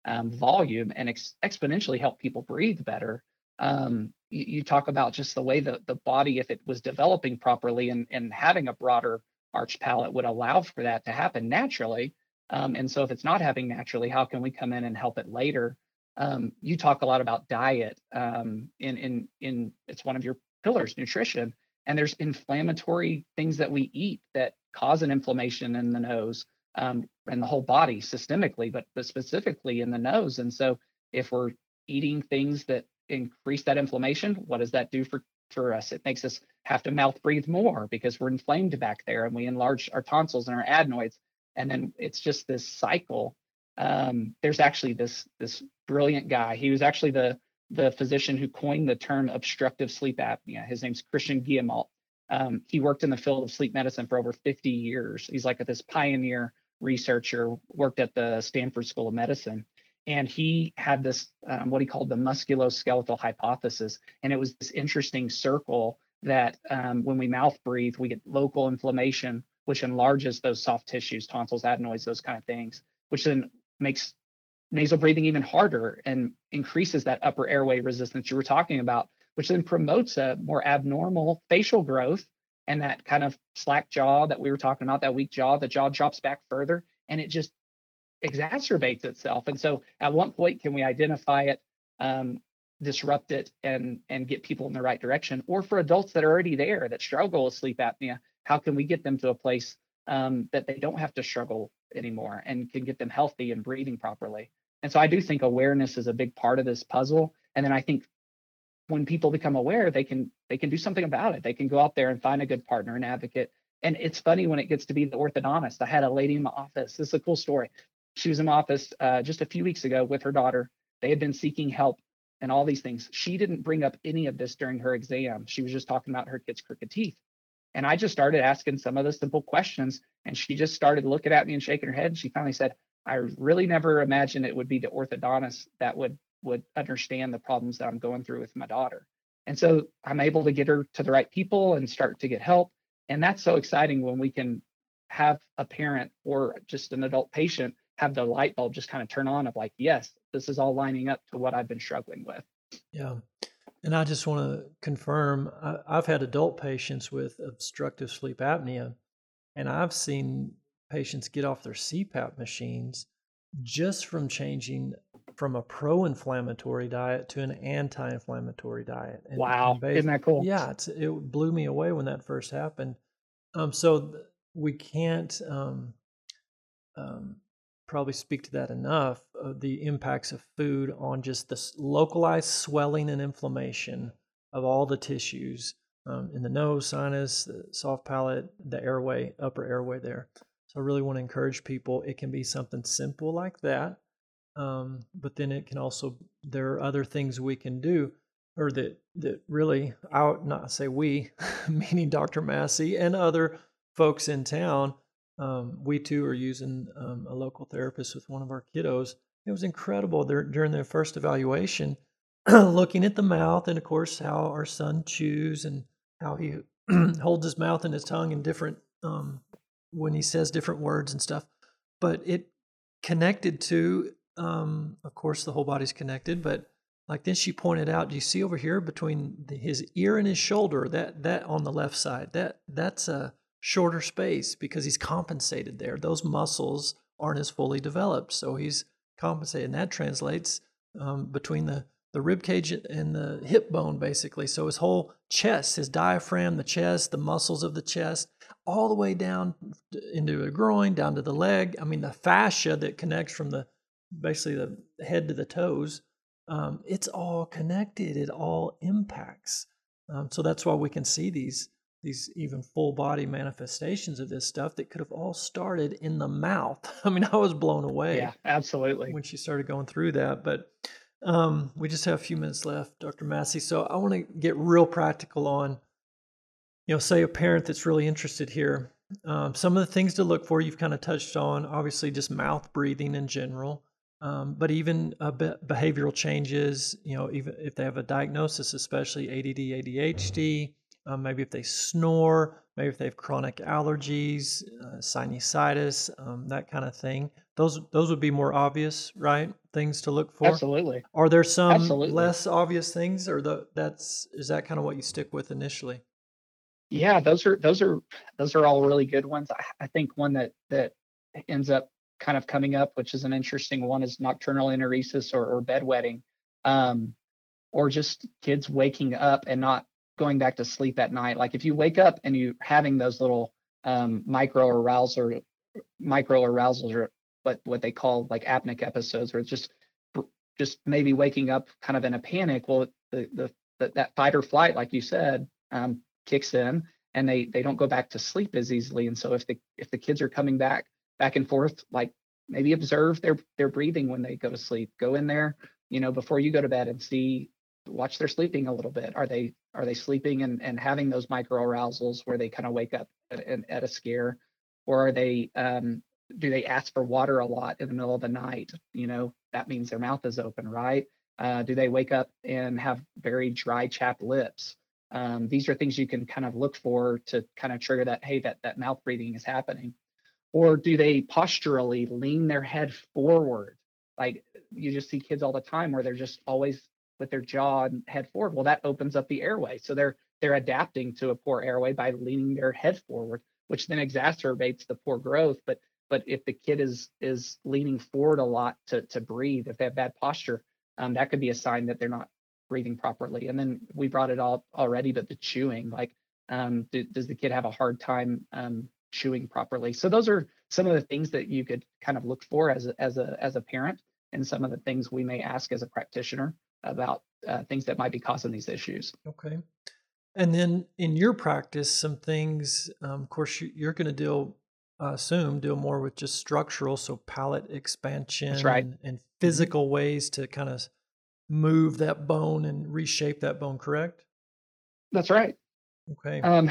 um, volume and ex- exponentially help people breathe better. Um, you, you talk about just the way that the body, if it was developing properly and, and having a broader arch palate, would allow for that to happen naturally. Um, and so if it's not happening naturally, how can we come in and help it later? Um, you talk a lot about diet um, in, in, in, it's one of your pillars, nutrition. And there's inflammatory things that we eat that cause an inflammation in the nose um, and the whole body systemically, but, but specifically in the nose. And so if we're eating things that increase that inflammation, what does that do for, for us? It makes us have to mouth breathe more because we're inflamed back there, and we enlarge our tonsils and our adenoids. And then it's just this cycle. Um, there's actually this this brilliant guy. He was actually the the physician who coined the term obstructive sleep apnea. His name's Christian Guillemot. Um, he worked in the field of sleep medicine for over fifty years. He's like this pioneer researcher, worked at the Stanford School of Medicine. And he had this, um, what he called the musculoskeletal hypothesis. And it was this interesting circle that um, when we mouth breathe, we get local inflammation, which enlarges those soft tissues, tonsils, adenoids, those kind of things, which then makes nasal breathing even harder and increases that upper airway resistance you were talking about, which then promotes a more abnormal facial growth and that kind of slack jaw that we were talking about, that weak jaw. The jaw drops back further and it just exacerbates itself. And so at what point can we identify it, um, disrupt it, and and get people in the right direction? Or for adults that are already there that struggle with sleep apnea, how can we get them to a place um, that they don't have to struggle anymore and can get them healthy and breathing properly? And so I do think awareness is a big part of this puzzle. And then I think when people become aware, they can they can do something about it. They can go out there and find a good partner, an advocate. And it's funny when it gets to be the orthodontist. I had a lady in my office. This is a cool story. She was in my office uh, just a few weeks ago with her daughter. They had been seeking help and all these things. She didn't bring up any of this during her exam. She was just talking about her kid's crooked teeth. And I just started asking some of the simple questions. And she just started looking at me and shaking her head. And she finally said, I really never imagined it would be the orthodontist that would would understand the problems that I'm going through with my daughter. And so I'm able to get her to the right people and start to get help. And that's so exciting when we can have a parent or just an adult patient have the light bulb just kind of turn on of like, yes, this is all lining up to what I've been struggling with. Yeah. And I just want to confirm, I, I've had adult patients with obstructive sleep apnea, and I've seen patients get off their C PAP machines just from changing from a pro-inflammatory diet to an anti-inflammatory diet. And, wow, and based, isn't that cool? Yeah, it's, it blew me away when that first happened. Um, so th- we can't um, um, probably speak to that enough, of the impacts of food on just the localized swelling and inflammation of all the tissues um, in the nose, sinus, the soft palate, the airway, upper airway there. So I really want to encourage people. It can be something simple like that. Um, but then it can also, there are other things we can do, or that, that really, I would not say we, meaning Doctor Massey and other folks in town. Um, we too are using um, a local therapist with one of our kiddos. It was incredible. They're, during their first evaluation, looking at the mouth and of course how our son chews and how he holds his mouth and his tongue in different, um, when he says different words and stuff. But it connected to, um, of course, the whole body's connected, but like then she pointed out, do you see over here between the, his ear and his shoulder, that that on the left side, that that's a shorter space because he's compensated there. Those muscles aren't as fully developed, so he's compensated. And that translates um, between the, the rib cage and the hip bone, basically. So his whole chest, his diaphragm, the chest, the muscles of the chest, all the way down into the groin, down to the leg. I mean, the fascia that connects from the basically the head to the toes, um, it's all connected. It all impacts. Um, so that's why we can see these these even full body manifestations of this stuff that could have all started in the mouth. I mean, I was blown away. Yeah, absolutely. When she started going through that. But um, we just have a few minutes left, Doctor Massey. So I want to get real practical on, you know, say a parent that's really interested here. Um, some of the things to look for, you've kind of touched on, obviously just mouth breathing in general, um, but even uh, be- behavioral changes, you know, even if they have a diagnosis, especially A D D, A D H D, uh, maybe if they snore, maybe if they have chronic allergies, uh, sinusitis, um, that kind of thing. Those those would be more obvious, right? Things to look for. Absolutely. Are there some Absolutely. less obvious things, or the that's is that kind of what you stick with initially? Yeah, those are those are those are all really good ones. I, I think one that that ends up kind of coming up, which is an interesting one, is nocturnal enuresis or, or bedwetting, um, or just kids waking up and not going back to sleep at night. Like if you wake up and you're having those little um, micro arousal micro arousals, or what what they call like apneic episodes, or just just maybe waking up kind of in a panic. Well, the the, the that fight or flight, like you said, um, kicks in, and they they don't go back to sleep as easily. And so if the if the kids are coming back back and forth, like maybe observe their their breathing when they go to sleep. Go in there, you know, before you go to bed and see, watch their sleeping a little bit. Are they are they sleeping and and having those micro arousals where they kind of wake up at, at a scare, or are they um, do they ask for water a lot in the middle of the night? You know, that means their mouth is open, right? Uh, do they wake up and have very dry, chapped lips? Um, these are things you can kind of look for to kind of trigger that, hey, that that mouth breathing is happening. Or do they posturally lean their head forward? Like you just see kids all the time where they're just always with their jaw and head forward. Well, that opens up the airway. So they're they're adapting to a poor airway by leaning their head forward, which then exacerbates the poor growth. But but if the kid is is leaning forward a lot to to breathe, if they have bad posture, um, that could be a sign that they're not breathing properly. And then we brought it all already, but the chewing, like um, do, does the kid have a hard time um, chewing properly? So those are some of the things that you could kind of look for as a, as a as a parent, and some of the things we may ask as a practitioner about uh, things that might be causing these issues. Okay. And then in your practice, some things, um, of course, you, you're going to deal, uh, assume, deal more with just structural, so palate expansion That's right. and, and Mm-hmm. physical ways to kind of move that bone and reshape that bone, correct? That's right. Okay. Um,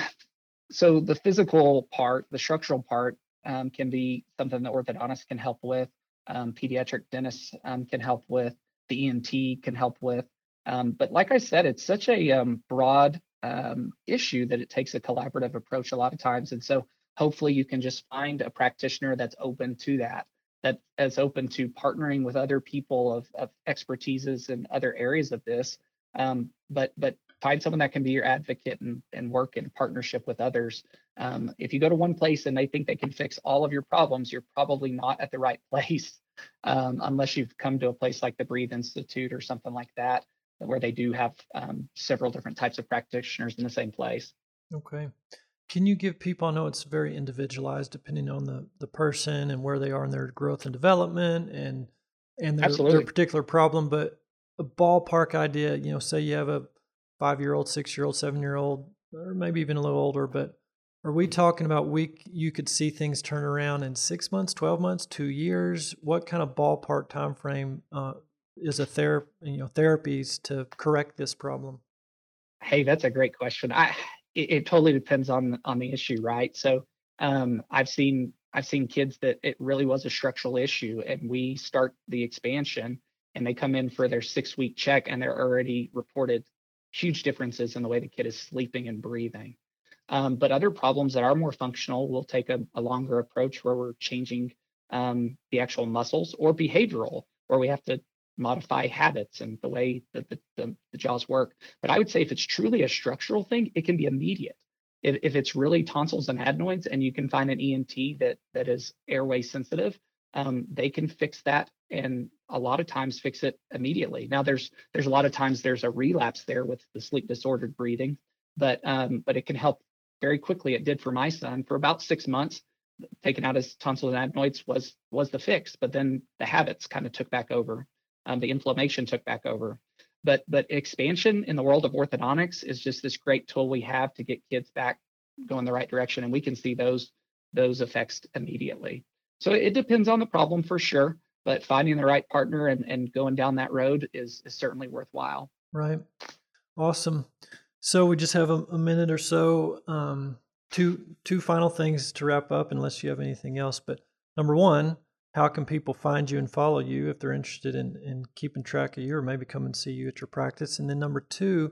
so the physical part, the structural part, um, can be something that orthodontists can help with, um, pediatric dentists um, can help with, the E N T can help with. Um, but like I said, it's such a um, broad um, issue that it takes a collaborative approach a lot of times. And so hopefully you can just find a practitioner that's open to that, that is open to partnering with other people of, of expertises in other areas of this. Um, but but find someone that can be your advocate and, and work in partnership with others. Um, if you go to one place and they think they can fix all of your problems, you're probably not at the right place, um, unless you've come to a place like the Breathe Institute or something like that, where they do have um, several different types of practitioners in the same place. Okay. Can you give people, I know it's very individualized depending on the, the person and where they are in their growth and development and and their, their Absolutely. particular problem, but a ballpark idea, you know, say you have a five-year-old, six-year-old, seven-year-old, or maybe even a little older, but are we talking about week you could see things turn around in six months, twelve months, two years? What kind of ballpark time frame uh, is a ther- you know, therapies to correct this problem? Hey, that's a great question. I it, it totally depends on on the issue, right? So um, I've seen I've seen kids that it really was a structural issue, and we start the expansion, and they come in for their six week check, and they're already reported huge differences in the way the kid is sleeping and breathing. Um, but other problems that are more functional, we'll take a, a longer approach where we're changing um, the actual muscles, or behavioral, where we have to modify habits and the way that the, the, the jaws work. But I would say if it's truly a structural thing, it can be immediate. If, if it's really tonsils and adenoids, and you can find an E N T that that is airway sensitive, um, they can fix that, and a lot of times fix it immediately. Now there's there's a lot of times there's a relapse there with the sleep disordered breathing, but um, but it can help very quickly. It did for my son. For about six months, taking out his tonsils and adenoids was was the fix, but then the habits kind of took back over. Um, the inflammation took back over. But but expansion in the world of orthodontics is just this great tool we have to get kids back going the right direction, and we can see those those effects immediately. So it depends on the problem for sure, but finding the right partner and, and going down that road is, is certainly worthwhile. Right. Awesome. So we just have a, a minute or so. Um, two two final things to wrap up, unless you have anything else. But number one, how can people find you and follow you if they're interested in, in keeping track of you, or maybe come and see you at your practice? And then number two,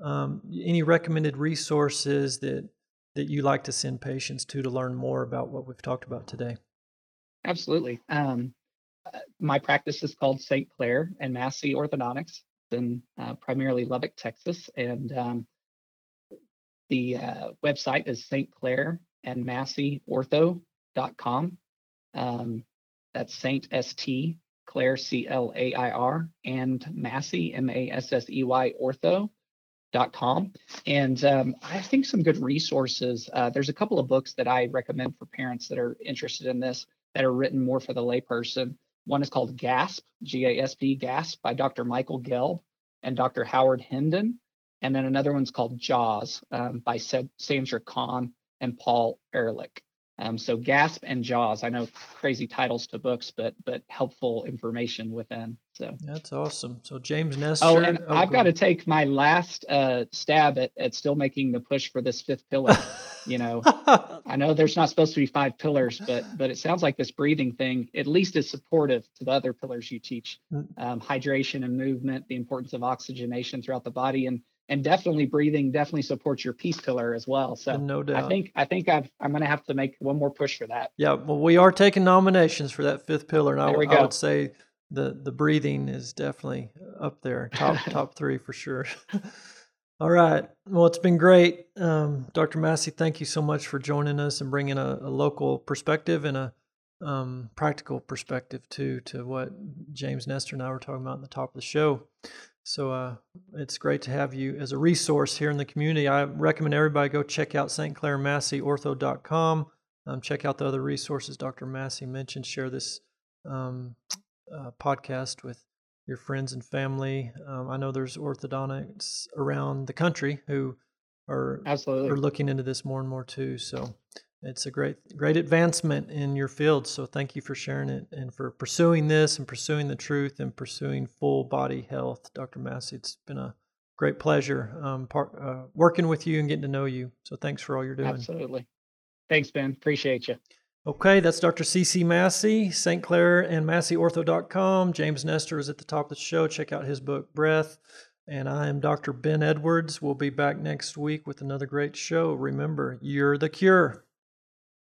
um, any recommended resources that that you like to send patients to to learn more about what we've talked about today? Absolutely. Um, uh, my practice is called Saint Clair and Massey Orthodontics in uh, primarily Lubbock, Texas. And um, the uh, website is Saint Clair and Massey Ortho dot com. Um, that's Saint S T, Clair, C L A I R, and Massey, M A S S E Y, Ortho dot com. And um, I think some good resources. Uh, there's a couple of books that I recommend for parents that are interested in this that are written more for the layperson. One is called GASP, G A S P, GASP, by Doctor Michael Gelb and Doctor Howard Hendon. And then another one's called JAWS um, by Sandra Kahn and Paul Ehrlich. Um, so GASP and JAWS, I know crazy titles to books, but but helpful information within. So that's awesome. So James Nestor. Oh, and oh, I've got to take my last uh, stab at, at still making the push for this fifth pillar. You know, I know there's not supposed to be five pillars, but but it sounds like this breathing thing at least is supportive to the other pillars you teach. Um, hydration and movement, the importance of oxygenation throughout the body, and and definitely breathing definitely supports your peace pillar as well. So no doubt. I think I think I've, I'm going to have to make one more push for that. Yeah, well, we are taking nominations for that fifth pillar, and I, There we I go. would say the the breathing is definitely up there, top top three for sure. All right. Well, it's been great. Um, Doctor Massey, thank you so much for joining us and bringing a, a local perspective and a um, practical perspective too to what James Nestor and I were talking about in the top of the show. So uh, it's great to have you as a resource here in the community. I recommend everybody go check out Saint Clair Massey Ortho dot com. Um, check out the other resources Doctor Massey mentioned. Share this um, uh, podcast with your friends and family. Um, I know there's orthodontics around the country who are Absolutely are looking into this more and more too. So it's a great great advancement in your field. So thank you for sharing it and for pursuing this and pursuing the truth and pursuing full body health, Doctor Massey. It's been a great pleasure um, part, uh, working with you and getting to know you. So thanks for all you're doing. Absolutely. Thanks, Ben. Appreciate you. Okay, that's Doctor C C Massey, Saint Clair and Massey Ortho dot com. James Nestor is at the top of the show. Check out his book, Breath. And I am Doctor Ben Edwards. We'll be back next week with another great show. Remember, you're the cure.